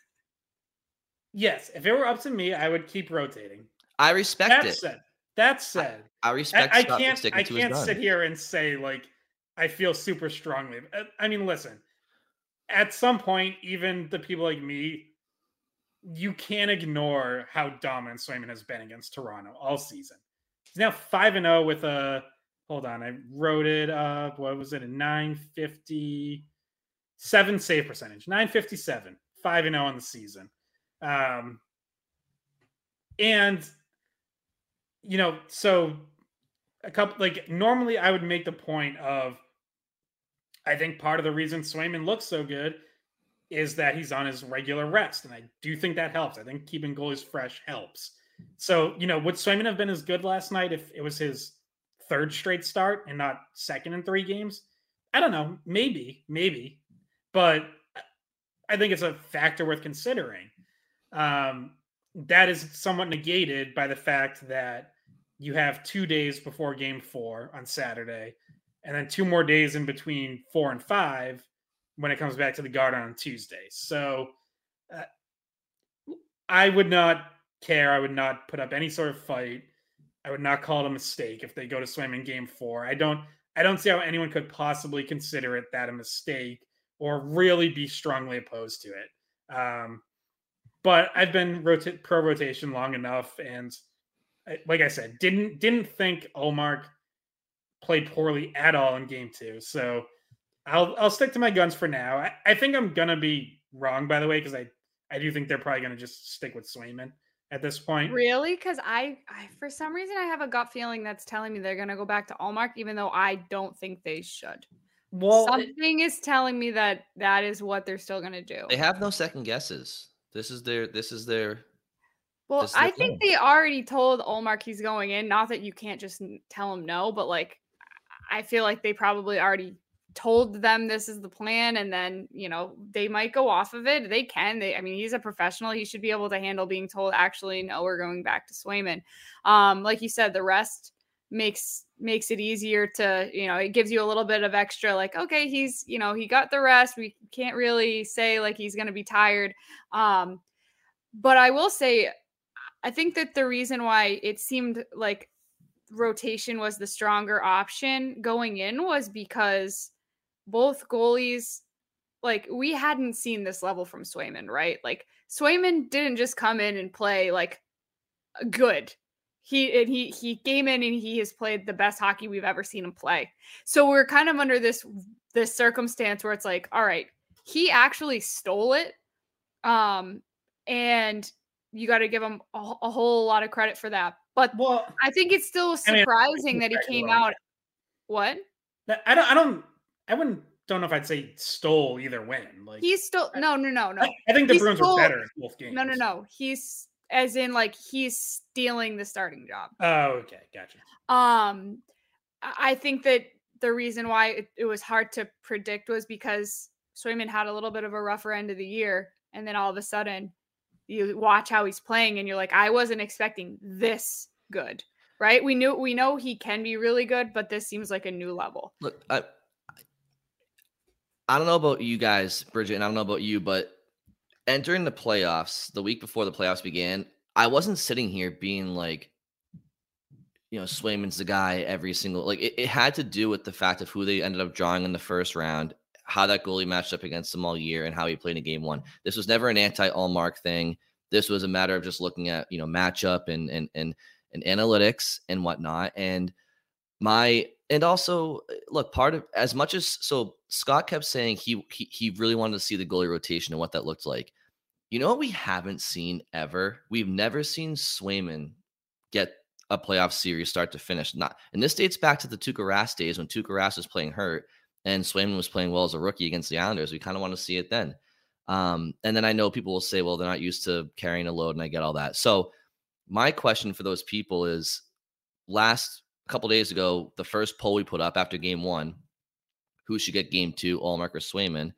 Yes, if it were up to me, I would keep rotating. I respect it. That said, I respect. I can't sit here and say like I feel super strongly. I mean, listen. At some point, even the people like me, you can't ignore how dominant Swayman has been against Toronto all season. He's now 5-0 with a. Hold on, I wrote it up. What was it? A 957 save percentage. 957. 5-0 on the season. And so a couple, like, normally I would make the point of, I think part of the reason Swayman looks so good is that he's on his regular rest. And I do think that helps. I think keeping goalies fresh helps. So, would Swayman have been as good last night if it was his third straight start and not second in 3 games? I don't know. Maybe. But I think it's a factor worth considering. That is somewhat negated by the fact that you have 2 days before game 4 on Saturday, and then 2 more days in between 4 and 5 when it comes back to the Garden on Tuesday. So I would not care. I would not put up any sort of fight. I would not call it a mistake if they go to Swayman game 4. I don't see how anyone could possibly consider it that a mistake or really be strongly opposed to it. But I've been pro rotation long enough, and like I said, didn't think Ullmark played poorly at all in game 2. So I'll stick to my guns for now. I think I'm gonna be wrong, by the way, because I do think they're probably gonna just stick with Swayman at this point. Really? Because I for some reason I have a gut feeling that's telling me they're gonna go back to Ullmark, even though I don't think they should. Well, something is telling me that is what they're still gonna do. They have no second guesses. This is their. Well, I think they already told Ullmark he's going in. Not that you can't just tell him no, but like, I feel like they probably already told them this is the plan, and then they might go off of it. They can. I mean, he's a professional. He should be able to handle being told, actually, no, we're going back to Swayman. Like you said, the rest makes it easier to, it gives you a little bit of extra, like, okay, he's, he got the rest. We can't really say like he's going to be tired. But I will say, I think that the reason why it seemed like rotation was the stronger option going in was because both goalies, like, we hadn't seen this level from Swayman, right? Like, Swayman didn't just come in and play like good. He came in and he has played the best hockey we've ever seen him play. So we're kind of under this circumstance where it's like, all right, he actually stole it. And you got to give him a whole lot of credit for that. But I think it's still surprising that he came out. What? I don't know if I'd say stole either win. Like, he's still no. I think the Bruins were better in both games. No. He's as in like he's stealing the starting job. Oh, okay, gotcha. I think that the reason why it was hard to predict was because Swayman had a little bit of a rougher end of the year, and then all of a sudden you watch how he's playing and you're like, I wasn't expecting this good, right? We know he can be really good, but this seems like a new level. Look, I don't know about you guys, Bridget, and I don't know about you, but entering the playoffs, the week before the playoffs began, I wasn't sitting here being like, Swayman's the guy every single, like, it had to do with the fact of who they ended up drawing in the first round, how that goalie matched up against them all year, and how he played in game 1. This was never an anti-Ullmark thing. This was a matter of just looking at, matchup and analytics and whatnot. And also, look, part of, as much as, so Scott kept saying he really wanted to see the goalie rotation and what that looked like. You know what we haven't seen ever? We've never seen Swayman get a playoff series start to finish. And this dates back to the Tuukka Rask days when Tuukka Rask was playing hurt and Swayman was playing well as a rookie against the Islanders. We kind of want to see it then. And then I know people will say, well, they're not used to carrying a load, and I get all that. So my question for those people is, last couple days ago, the first poll we put up after game 1, who should get game 2, Ullmark or Swayman?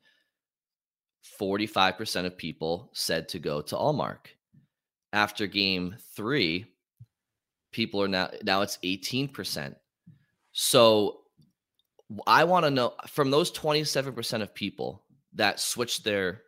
45% of people said to go to Ullmark. After game 3, people are now it's 18%. So I want to know from those 27% of people that switched their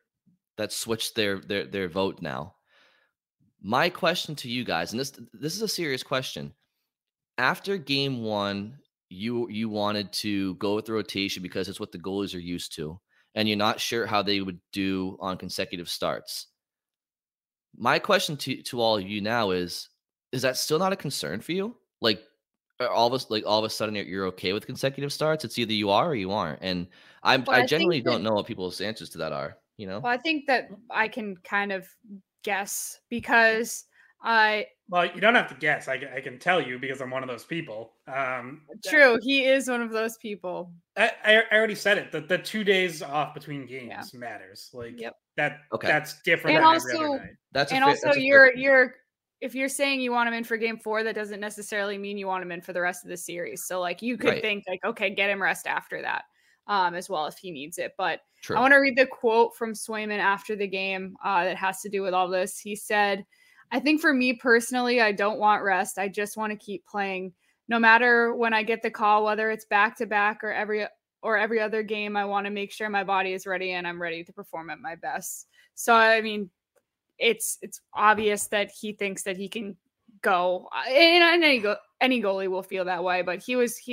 vote now. My question to you guys, and this is a serious question. After game 1, you wanted to go with the rotation because it's what the goalies are used to, and you're not sure how they would do on consecutive starts. My question to all of you now is that still not a concern for you? Like, all of a sudden you're okay with consecutive starts? It's either you are or you aren't. And I genuinely don't know what people's answers to that are, Well, I think that I can kind of guess because Well, you don't have to guess. I can tell you because I'm one of those people. True, he is one of those people. I already said it. The 2 days off between games matters. Like that's different and than also, every other night. Also you're if you're saying you want him in for game 4, that doesn't necessarily mean you want him in for the rest of the series. So like you could think like, okay, get him rest after that as well if he needs it. But I want to read the quote from Swayman after the game that has to do with all this. He said, "I think for me personally, I don't want rest. I just want to keep playing. No matter when I get the call, whether it's back to back or every other game, I want to make sure my body is ready and I'm ready to perform at my best." So I mean, it's obvious that he thinks that he can go, and any goalie will feel that way. But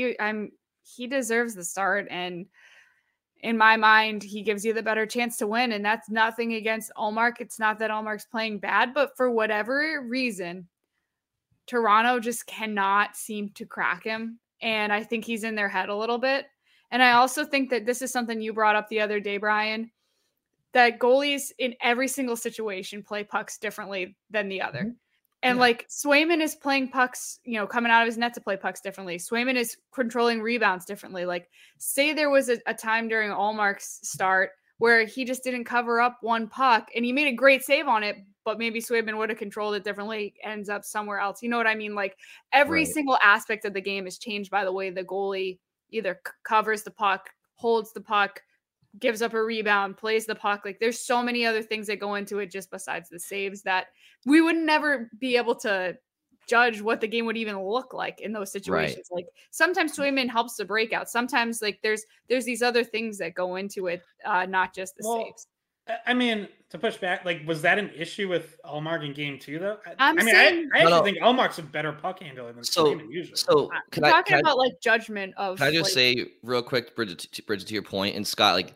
he deserves the start, and in my mind, he gives you the better chance to win. And that's nothing against Ullmark. It's not that Ullmark's playing bad, but for whatever reason, Toronto just cannot seem to crack him. And I think he's in their head a little bit. And I also think that this is something you brought up the other day, Brian, that goalies in every single situation play pucks differently than the other. Mm-hmm. And like Swayman is playing pucks, coming out of his net to play pucks differently. Swayman is controlling rebounds differently. Like say there was a time during Ullmark's start where he just didn't cover up one puck and he made a great save on it, but maybe Swayman would have controlled it differently, ends up somewhere else. You know what I mean? Like every single aspect of the game is changed by the way the goalie either covers the puck, holds the puck, gives up a rebound, plays the puck. Like there's so many other things that go into it just besides the saves that we would never be able to judge what the game would even look like in those situations. Like sometimes Swayman helps the breakout. Sometimes like there's these other things that go into it, not just the saves. I mean, to push back, like, was that an issue with Ullmark in game 2 though? I actually think Ullmark's a better puck handler than Swayman usually. So I'm talking about like judgment of. Can I just say real quick, Bridget, to your point, and Scott, like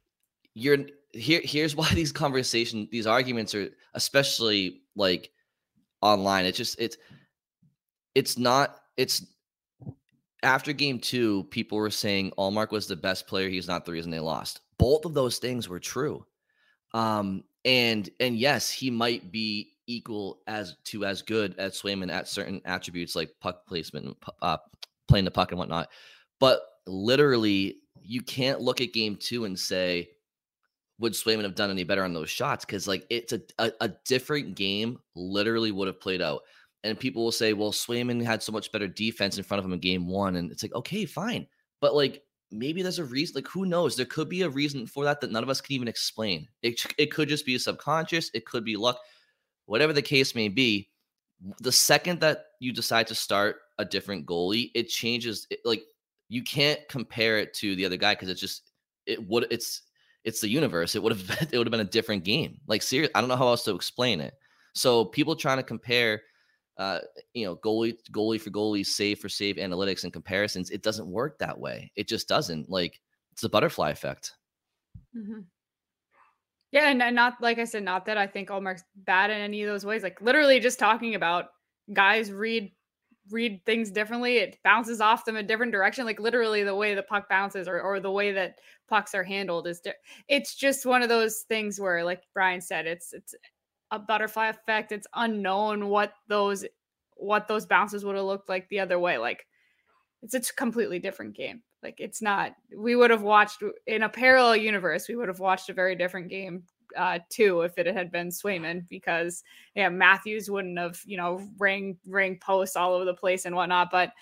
here's why these arguments are, especially like online. It's after game 2, people were saying Ullmark was the best player. He's not the reason they lost. Both of those things were true. And yes, he might be equal as good as Swayman at certain attributes like puck placement, playing the puck and whatnot. But literally, you can't look at game 2 and say, would Swayman have done any better on those shots? Because like it's a different game literally would have played out. And people will say, well, Swayman had so much better defense in front of him in game 1. And it's like, okay, fine. But like, maybe there's a reason, like, who knows? There could be a reason for that none of us can even explain. It could just be subconscious. It could be luck. Whatever the case may be, the second that you decide to start a different goalie, it changes. Like, you can't compare it to the other guy because it's the universe. It would have been a different game. Like, seriously, I don't know how else to explain it. So people trying to compare goalie for goalie, save for save analytics and comparisons, it doesn't work that way. It just doesn't. Like, it's a butterfly effect. Mm-hmm. Yeah, and not, like I said, not that I think Ullmark's bad in any of those ways. Like, literally just talking about guys read things differently. It bounces off them a different direction. Like, literally the way the puck bounces or the way that pucks are handled is it's just one of those things where, like Brian said, it's a butterfly effect. It's unknown what those bounces would have looked like the other way. Like, it's a completely different game. Like, it's not, we would have watched in a parallel universe, we would have watched a very different game too, if it had been Swayman, because Matthews wouldn't have, rang posts all over the place and whatnot. But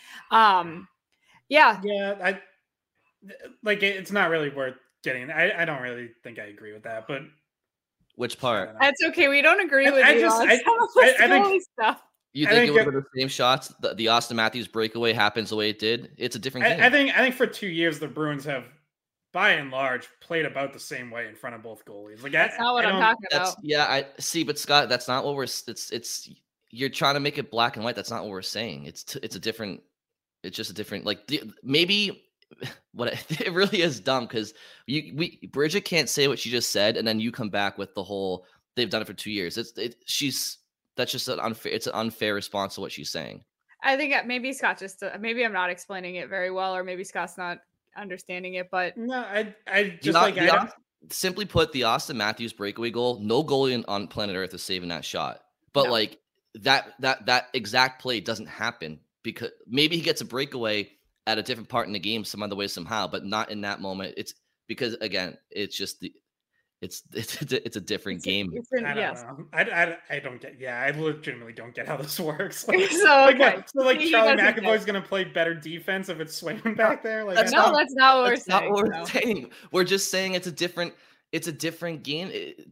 it's not really worth getting. I don't really think I agree with that, but which part? That's okay. We don't agree with you on some of the stuff. You think it would have been the same shots? The Austin Matthews breakaway happens the way it did. It's a different game. I think for 2 years the Bruins have, by and large, played about the same way in front of both goalies. Like, that's not what I'm talking about. Yeah, I see, but Scott, that's not what we're. It's you're trying to make it black and white. That's not what we're saying. It's a different. It's just a different. Like, maybe what it really is dumb because Bridget can't say what she just said, and then you come back with the whole they've done it for 2 years. That's just an unfair. It's an unfair response to what she's saying. I think maybe Scott maybe I'm not explaining it very well, or maybe Scott's not understanding it. But no, I just simply put, the Austin Matthews breakaway goal. No goalie on planet Earth is saving that shot. But that exact play doesn't happen because maybe he gets a breakaway at a different part in the game some other way somehow, but not in that moment. It's because again, it's just it's a different game. I don't know. I don't get. Yeah, I legitimately don't get how this works. So Charlie McAvoy's gonna play better defense if it's Swayman back there. Like that's not what we're saying. Not what we're saying. We're just saying it's a different game.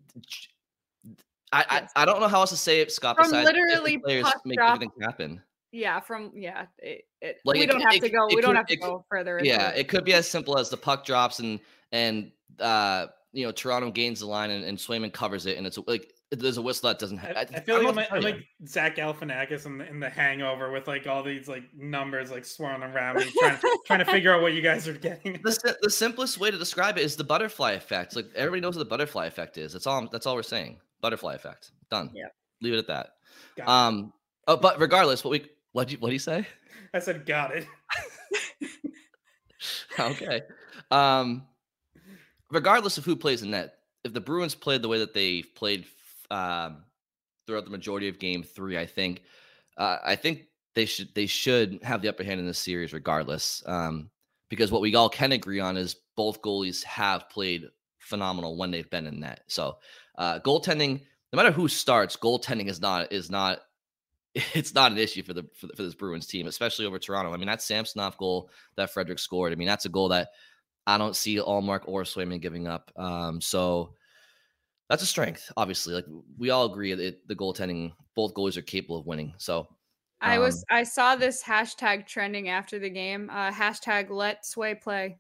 I don't know how else to say it, Scott. From literally players make everything happen. Yeah, we don't have to go. We don't have to go further. Yeah, it could be as simple as the puck drops and Toronto gains the line and Swayman covers it, and it's like there's a whistle that doesn't happen. I feel like I'm like Zach Galifianakis in the Hangover with like all these like numbers like swirling around me, trying to figure out what you guys are getting. The simplest way to describe it is the butterfly effect. Like everybody knows what the butterfly effect is. That's all we're saying. Butterfly effect. Done. Yeah. Leave it at that. But regardless, what do you say? I said got it. Okay. Regardless of who plays in net, if the Bruins played the way that they played throughout the majority of Game 3, I think they should have the upper hand in this series regardless. Because what we all can agree on is both goalies have played phenomenal when they've been in net. So goaltending, no matter who starts, goaltending is not it's not an issue for this Bruins team, especially over Toronto. I mean, that Samsonov goal that Frederic scored, I mean, that's a goal that I don't see Allmark or Swayman giving up. So that's a strength, obviously. Like we all agree that the goaltending, both goalies are capable of winning. So I saw this hashtag trending after the game. Hashtag let Sway play.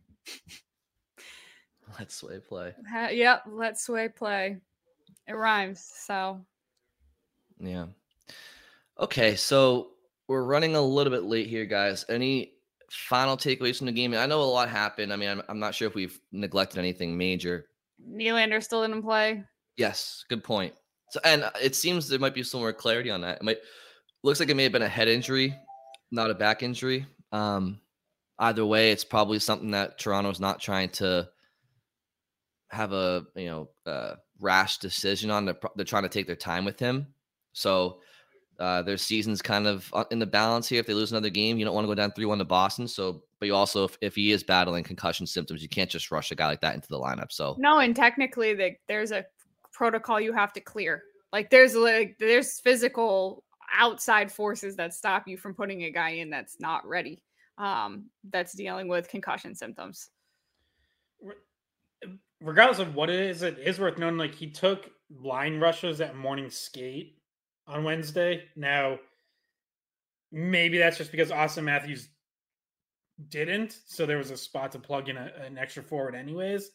Let Sway play. Yep, let Sway play. It rhymes. So yeah. Okay, so we're running a little bit late here, guys. Any final takeaways from the game? I know a lot happened. I mean, I'm not sure if we've neglected anything major. Nylander still didn't play. Yes, good point. So, and it seems there might be some more clarity on that. Looks like it may have been a head injury, not a back injury. Either way, it's probably something that Toronto's not trying to have a rash decision on. They're trying to take their time with him. So their season's kind of in the balance here. If they lose another game, you don't want to go down 3-1 to Boston. So, but you also, if he is battling concussion symptoms, you can't just rush a guy like that into the lineup. So no, and technically there's a protocol you have to clear. Like there's physical outside forces that stop you from putting a guy in that's not ready. That's dealing with concussion symptoms. Regardless of what it is worth knowing, like he took line rushes at morning skate on Wednesday. Now, maybe that's just because Austin Matthews didn't, so there was a spot to plug in an extra forward anyways.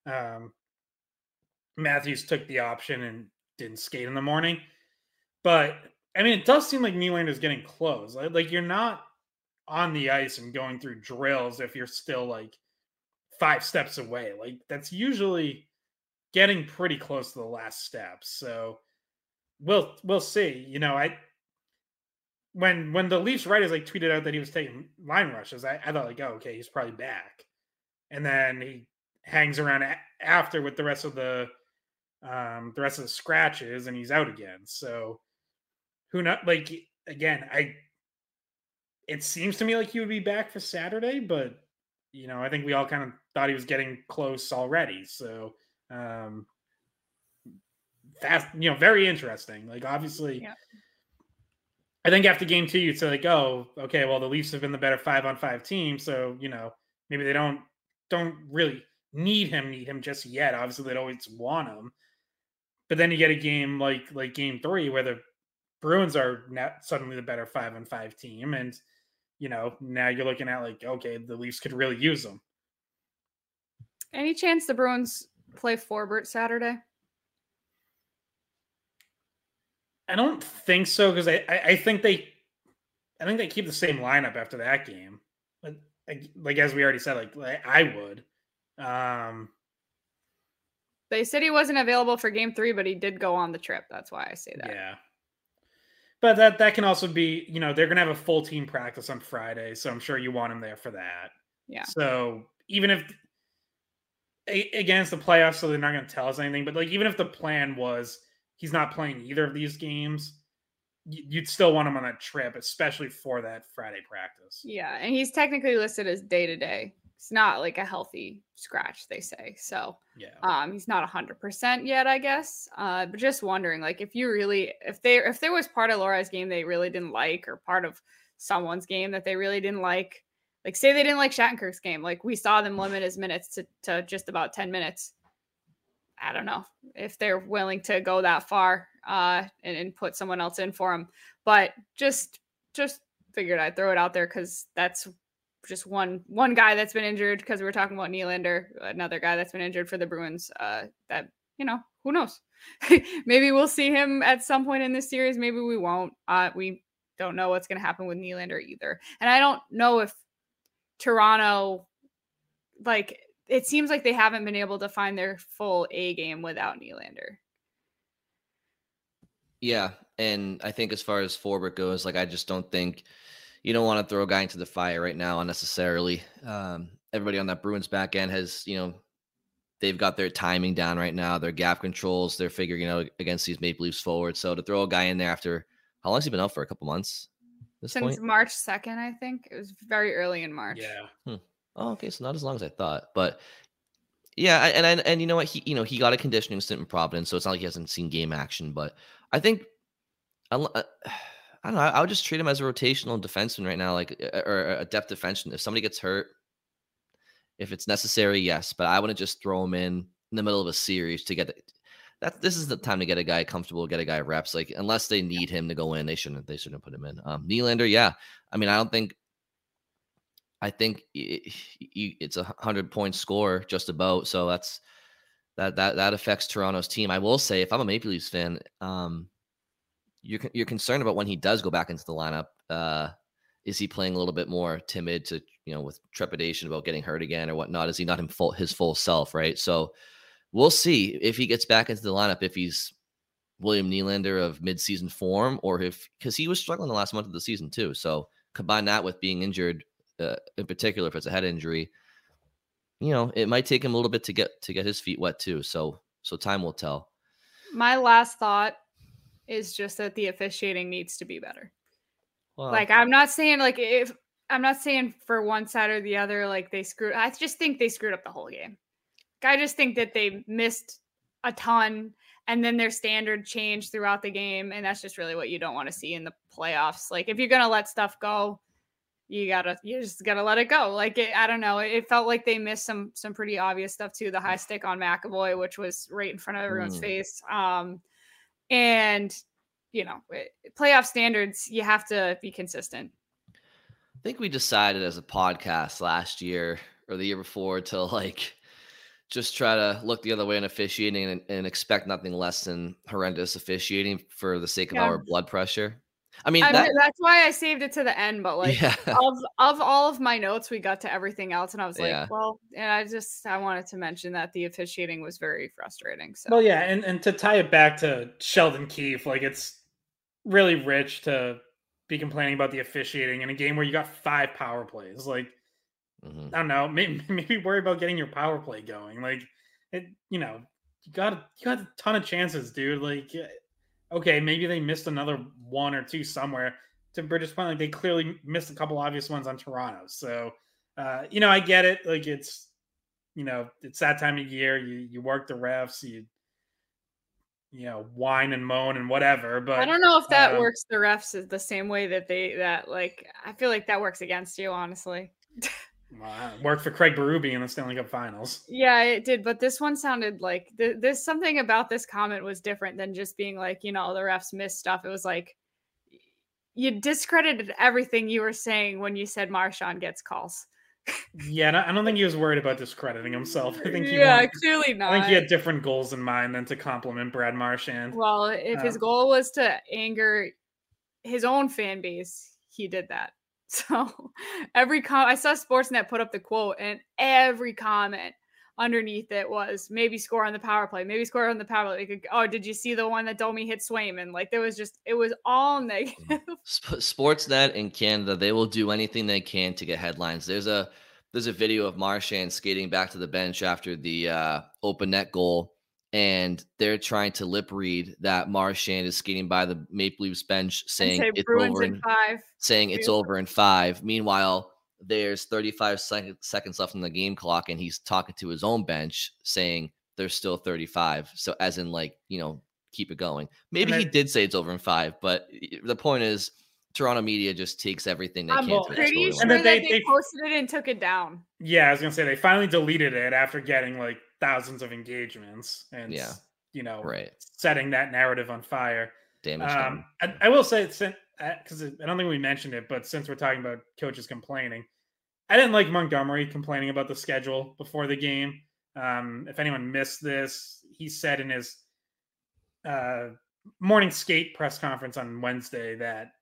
Matthews took the option and didn't skate in the morning. But, I mean, it does seem like Nylander's getting close. Like, you're not on the ice and going through drills if you're still, like, 5 steps away. Like, that's usually getting pretty close to the last step. So, we'll see. You know, when the Leafs writers like tweeted out that he was taking line rushes, I thought like, oh, okay, he's probably back. And then he hangs around after with the rest of the scratches, and he's out again. So who knows? Like again, it seems to me like he would be back for Saturday, but you know, I think we all kind of thought he was getting close already. So fast, you know, very interesting. Like obviously. Yeah. I think after game 2, you'd say like, oh, okay, well, the Leafs have been the better 5-on-5 team. So, you know, maybe they don't really need him just yet. Obviously, they'd always want him. But then you get a game like game 3 where the Bruins are now suddenly the better 5-on-5 team. And, you know, now you're looking at like, okay, the Leafs could really use them. Any chance the Bruins play Forbort Saturday? I don't think so because I think they keep the same lineup after that game. But like as we already said, like I would. They said he wasn't available for game 3, but he did go on the trip. That's why I say that. Yeah. But that can also be, you know, they're gonna have a full team practice on Friday, so I'm sure you want him there for that. Yeah. So even if against the playoffs, so they're not gonna tell us anything, but like even if the plan was he's not playing either of these games, you'd still want him on that trip, especially for that Friday practice. Yeah, and he's technically listed as day-to-day. It's not like a healthy scratch, they say. So he's not 100% yet, I guess. But just wondering, like, if there was part of Lohrei's game they really didn't like, or part of someone's game that they really didn't like say they didn't like Shattenkirk's game, like we saw them limit his minutes to just about 10 minutes. I don't know if they're willing to go that far and put someone else in for him. But just figured I'd throw it out there because that's just one guy that's been injured, because we were talking about Nylander, another guy that's been injured for the Bruins, that, who knows? Maybe we'll see him at some point in this series. Maybe we won't. We don't know what's going to happen with Nylander either. And I don't know if Toronto, like, it seems like they haven't been able to find their full A game without Nylander. Yeah. And I think as far as Forbort goes, like, I just don't think you don't want to throw a guy into the fire right now unnecessarily. Everybody on that Bruins back end has, they've got their timing down right now, their gap controls, they're figuring out against these Maple Leafs forward. So to throw a guy in there after, how long has he been out for? A couple months? Since March 2nd, I think. It was very early in March. Yeah. Oh, okay. So not as long as I thought, but yeah. And you know what? He got a conditioning stint in Providence, so it's not like he hasn't seen game action, but I think, I don't know. I would just treat him as a rotational defenseman right now, or a depth defenseman. If somebody gets hurt, if it's necessary, yes. But I wouldn't just throw him in the middle of a series to get that. This is the time to get a guy comfortable, get a guy reps. Like, unless they need him to go in, they shouldn't put him in. Nylander, yeah. I mean, I think it's 100-point score just about. So that affects Toronto's team. I will say, if I'm a Maple Leafs fan, you're concerned about when he does go back into the lineup. Is he playing a little bit more timid to, with trepidation about getting hurt again or whatnot? Is he not his full self, right? So we'll see if he gets back into the lineup, if he's William Nylander of midseason form, or because he was struggling the last month of the season too. So combine that with being injured, in particular, if it's a head injury, it might take him a little bit to get his feet wet too. So time will tell. My last thought is just that the officiating needs to be better. Well, like, I'm not saying for one side or the other, like I just think they screwed up the whole game. I just think that they missed a ton, and then their standard changed throughout the game. And that's just really what you don't want to see in the playoffs. Like, if you're going to let stuff go, you just gotta let it go. Like, I don't know. It felt like they missed some pretty obvious stuff too. The high stick on McAvoy, which was right in front of everyone's face. And playoff standards, you have to be consistent. I think we decided as a podcast last year or the year before to just try to look the other way in officiating and expect nothing less than horrendous officiating for the sake of our blood pressure. I mean, that's why I saved it to the end. But of all of my notes, we got to everything else, and I was like, well, and I wanted to mention that the officiating was very frustrating. So, well, yeah, and to tie it back to Sheldon Keefe, it's really rich to be complaining about the officiating in a game where you got 5 power plays. I don't know, maybe worry about getting your power play going. You got a ton of chances, dude. Okay, maybe they missed another 1 or 2 somewhere. To Bridget's point, they clearly missed a couple obvious ones on Toronto. So, I get it. It's that time of year. You work the refs. You whine and moan and whatever. But I don't know if that works the refs the same way that I feel like that works against you, honestly. Well, it worked for Craig Berube in the Stanley Cup Finals. Yeah, it did. But this one sounded like there's something about this comment was different than just being the refs missed stuff. It was like you discredited everything you were saying when you said Marchand gets calls. Yeah, I don't think he was worried about discrediting himself. I think clearly not. I think he had different goals in mind than to compliment Brad Marchand. Well, if his goal was to anger his own fan base, he did that. So I saw Sportsnet put up the quote, and every comment underneath it was maybe score on the power play, maybe score on the power play. Oh, did you see the one that Domi hit Swayman? It was all negative. Sportsnet in Canada, they will do anything they can to get headlines. There's a video of Marchand skating back to the bench after the open net goal, and they're trying to lip read that Marchand is skating by the Maple Leafs bench saying it's Bruins over in 5. saying it's over in 5. Meanwhile, there's 35 seconds left on the game clock, and he's talking to his own bench saying there's still 35. So as in, like, keep it going. Maybe he did say it's over in 5, but the point is Toronto media just takes everything they can. I'm pretty sure that they posted it and took it down. Yeah, I was gonna say they finally deleted it after getting like thousands of engagements and setting that narrative on fire. Damage. I will say, because I don't think we mentioned it, but since we're talking about coaches complaining, I didn't like Montgomery complaining about the schedule before the game. If anyone missed this, he said in his morning skate press conference on Wednesday that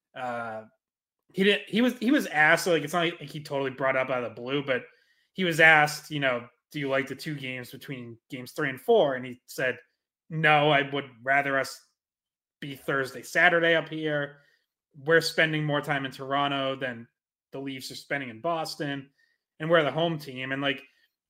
he was asked, so like it's not like he totally brought up out of the blue, but he was asked, do you like the 2 games between games 3 and 4? And he said, no, I would rather us be Thursday, Saturday up here. We're spending more time in Toronto than the Leafs are spending in Boston, and we're the home team. And like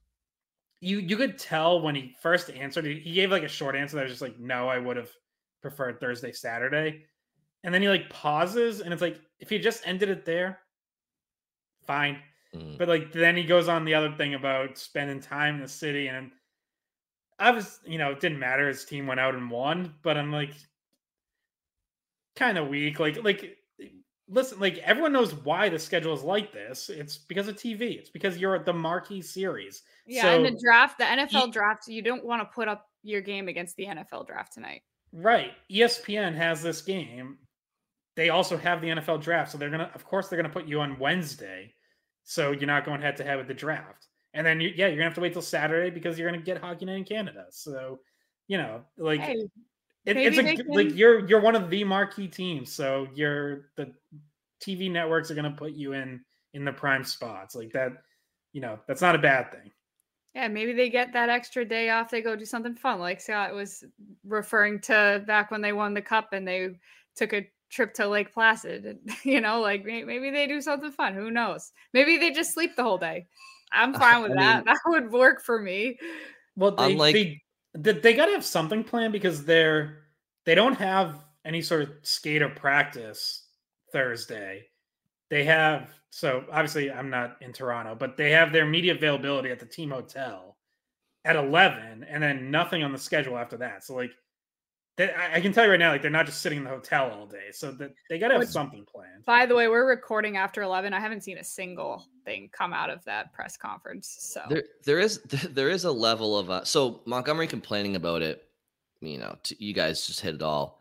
you could tell when he first answered, he gave like a short answer that was just like, no, I would have preferred Thursday, Saturday. And then he like pauses, and it's like, if he just ended it there, fine. But like then he goes on the other thing about spending time in the city, and I was, it didn't matter. His team went out and won, but I'm like, kind of weak. Like listen, like everyone knows why the schedule is like this. It's because of TV. It's because you're at the marquee series. Yeah, so, and the draft, the NFL draft, you don't want to put up your game against the NFL draft tonight. Right. ESPN has this game. They also have the NFL draft, so of course they're gonna put you on Wednesday, so you're not going head to head with the draft. And then you're gonna have to wait till Saturday because you're gonna get Hockey Night in Canada. So, like. Hey. Like you're one of the marquee teams, so the TV networks are going to put you in the prime spots like that. That's not a bad thing. Yeah, maybe they get that extra day off. They go do something fun, like Scott was referring to back when they won the cup and they took a trip to Lake Placid. Like maybe they do something fun. Who knows? Maybe they just sleep the whole day. I'm fine with that. That would work for me. Well, they got to have something planned because they don't have any sort of skate or practice Thursday. They have, so obviously I'm not in Toronto, but they have their media availability at the team hotel at 11 and then nothing on the schedule after that. So like I can tell you right now, like they're not just sitting in the hotel all day. So that they got to have something planned. By the way, we're recording after 11. I haven't seen a single thing come out of that press conference. So there is a level of so Montgomery complaining about it. You guys just hit it all.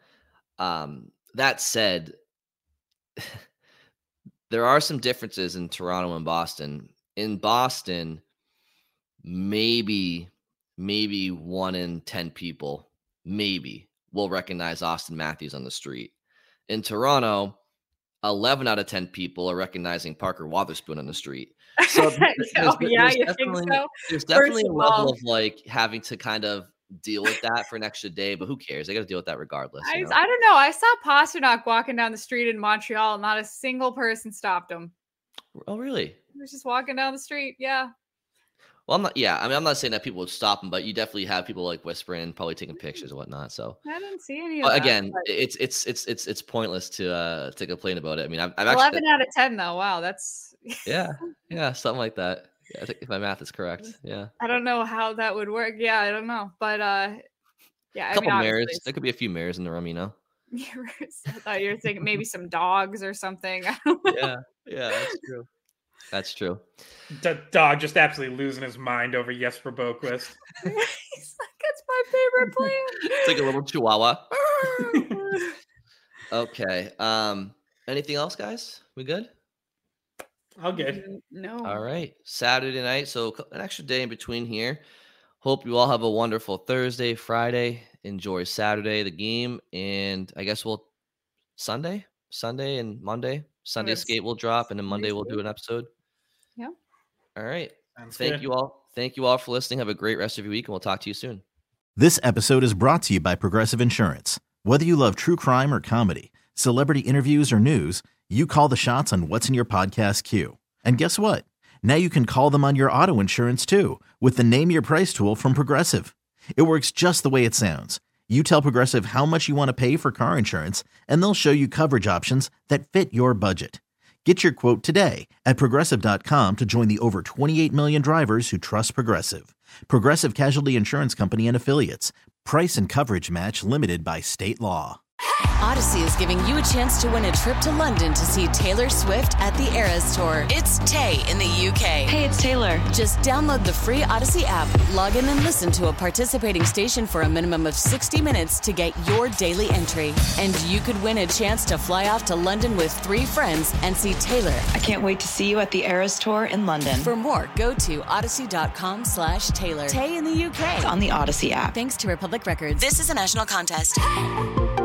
That said, there are some differences in Toronto and Boston. In Boston, maybe 1 in 10 people will recognize Austin Matthews on the street. In Toronto, 11 out of 10 people are recognizing Parker Wotherspoon on the street. So there's definitely a level of like having to kind of deal with that for an extra day, but who cares? They got to deal with that regardless. I don't know. I saw Pasternak walking down the street in Montreal. Not a single person stopped him. Oh, really? He was just walking down the street. Yeah. Well, I'm not saying that people would stop him, but you definitely have people like whispering and probably taking pictures and whatnot. So I didn't see any of that. Again, it's pointless to complain about it. I mean, I've 11 out of 10 though. Wow, that's yeah, something like that. Yeah, I think if my math is correct. Yeah. I don't know how that would work. Yeah, I don't know, but yeah, a couple mares. There could be a few mares in the room, I thought you were thinking maybe some dogs or something. Yeah, that's true. That's true. The dog just absolutely losing his mind over Jesper Boquist. He's like, that's my favorite player. It's like a little chihuahua. Okay. Anything else, guys? We good? All good. No. All right. Saturday night. So an extra day in between here. Hope you all have a wonderful Thursday, Friday. Enjoy Saturday, the game. And I guess Sunday and Monday. Sunday skate will drop, and then Monday we'll do an episode. Yeah. All right. Thank you all. Thank you all for listening. Have a great rest of your week, and we'll talk to you soon. This episode is brought to you by Progressive Insurance. Whether you love true crime or comedy, celebrity interviews or news, you call the shots on what's in your podcast queue. And guess what? Now you can call them on your auto insurance too with the Name Your Price tool from Progressive. It works just the way it sounds. You tell Progressive how much you want to pay for car insurance, and they'll show you coverage options that fit your budget. Get your quote today at Progressive.com to join the over 28 million drivers who trust Progressive. Progressive Casualty Insurance Company and Affiliates. Price and coverage match limited by state law. Odyssey is giving you a chance to win a trip to London to see Taylor Swift at the Eras Tour. It's Tay in the UK. Hey, it's Taylor. Just download the free Odyssey app, log in and listen to a participating station for a minimum of 60 minutes to get your daily entry. And you could win a chance to fly off to London with 3 friends and see Taylor. I can't wait to see you at the Eras Tour in London. For more, go to odyssey.com/Taylor. Tay in the UK. It's on the Odyssey app. Thanks to Republic Records. This is a national contest.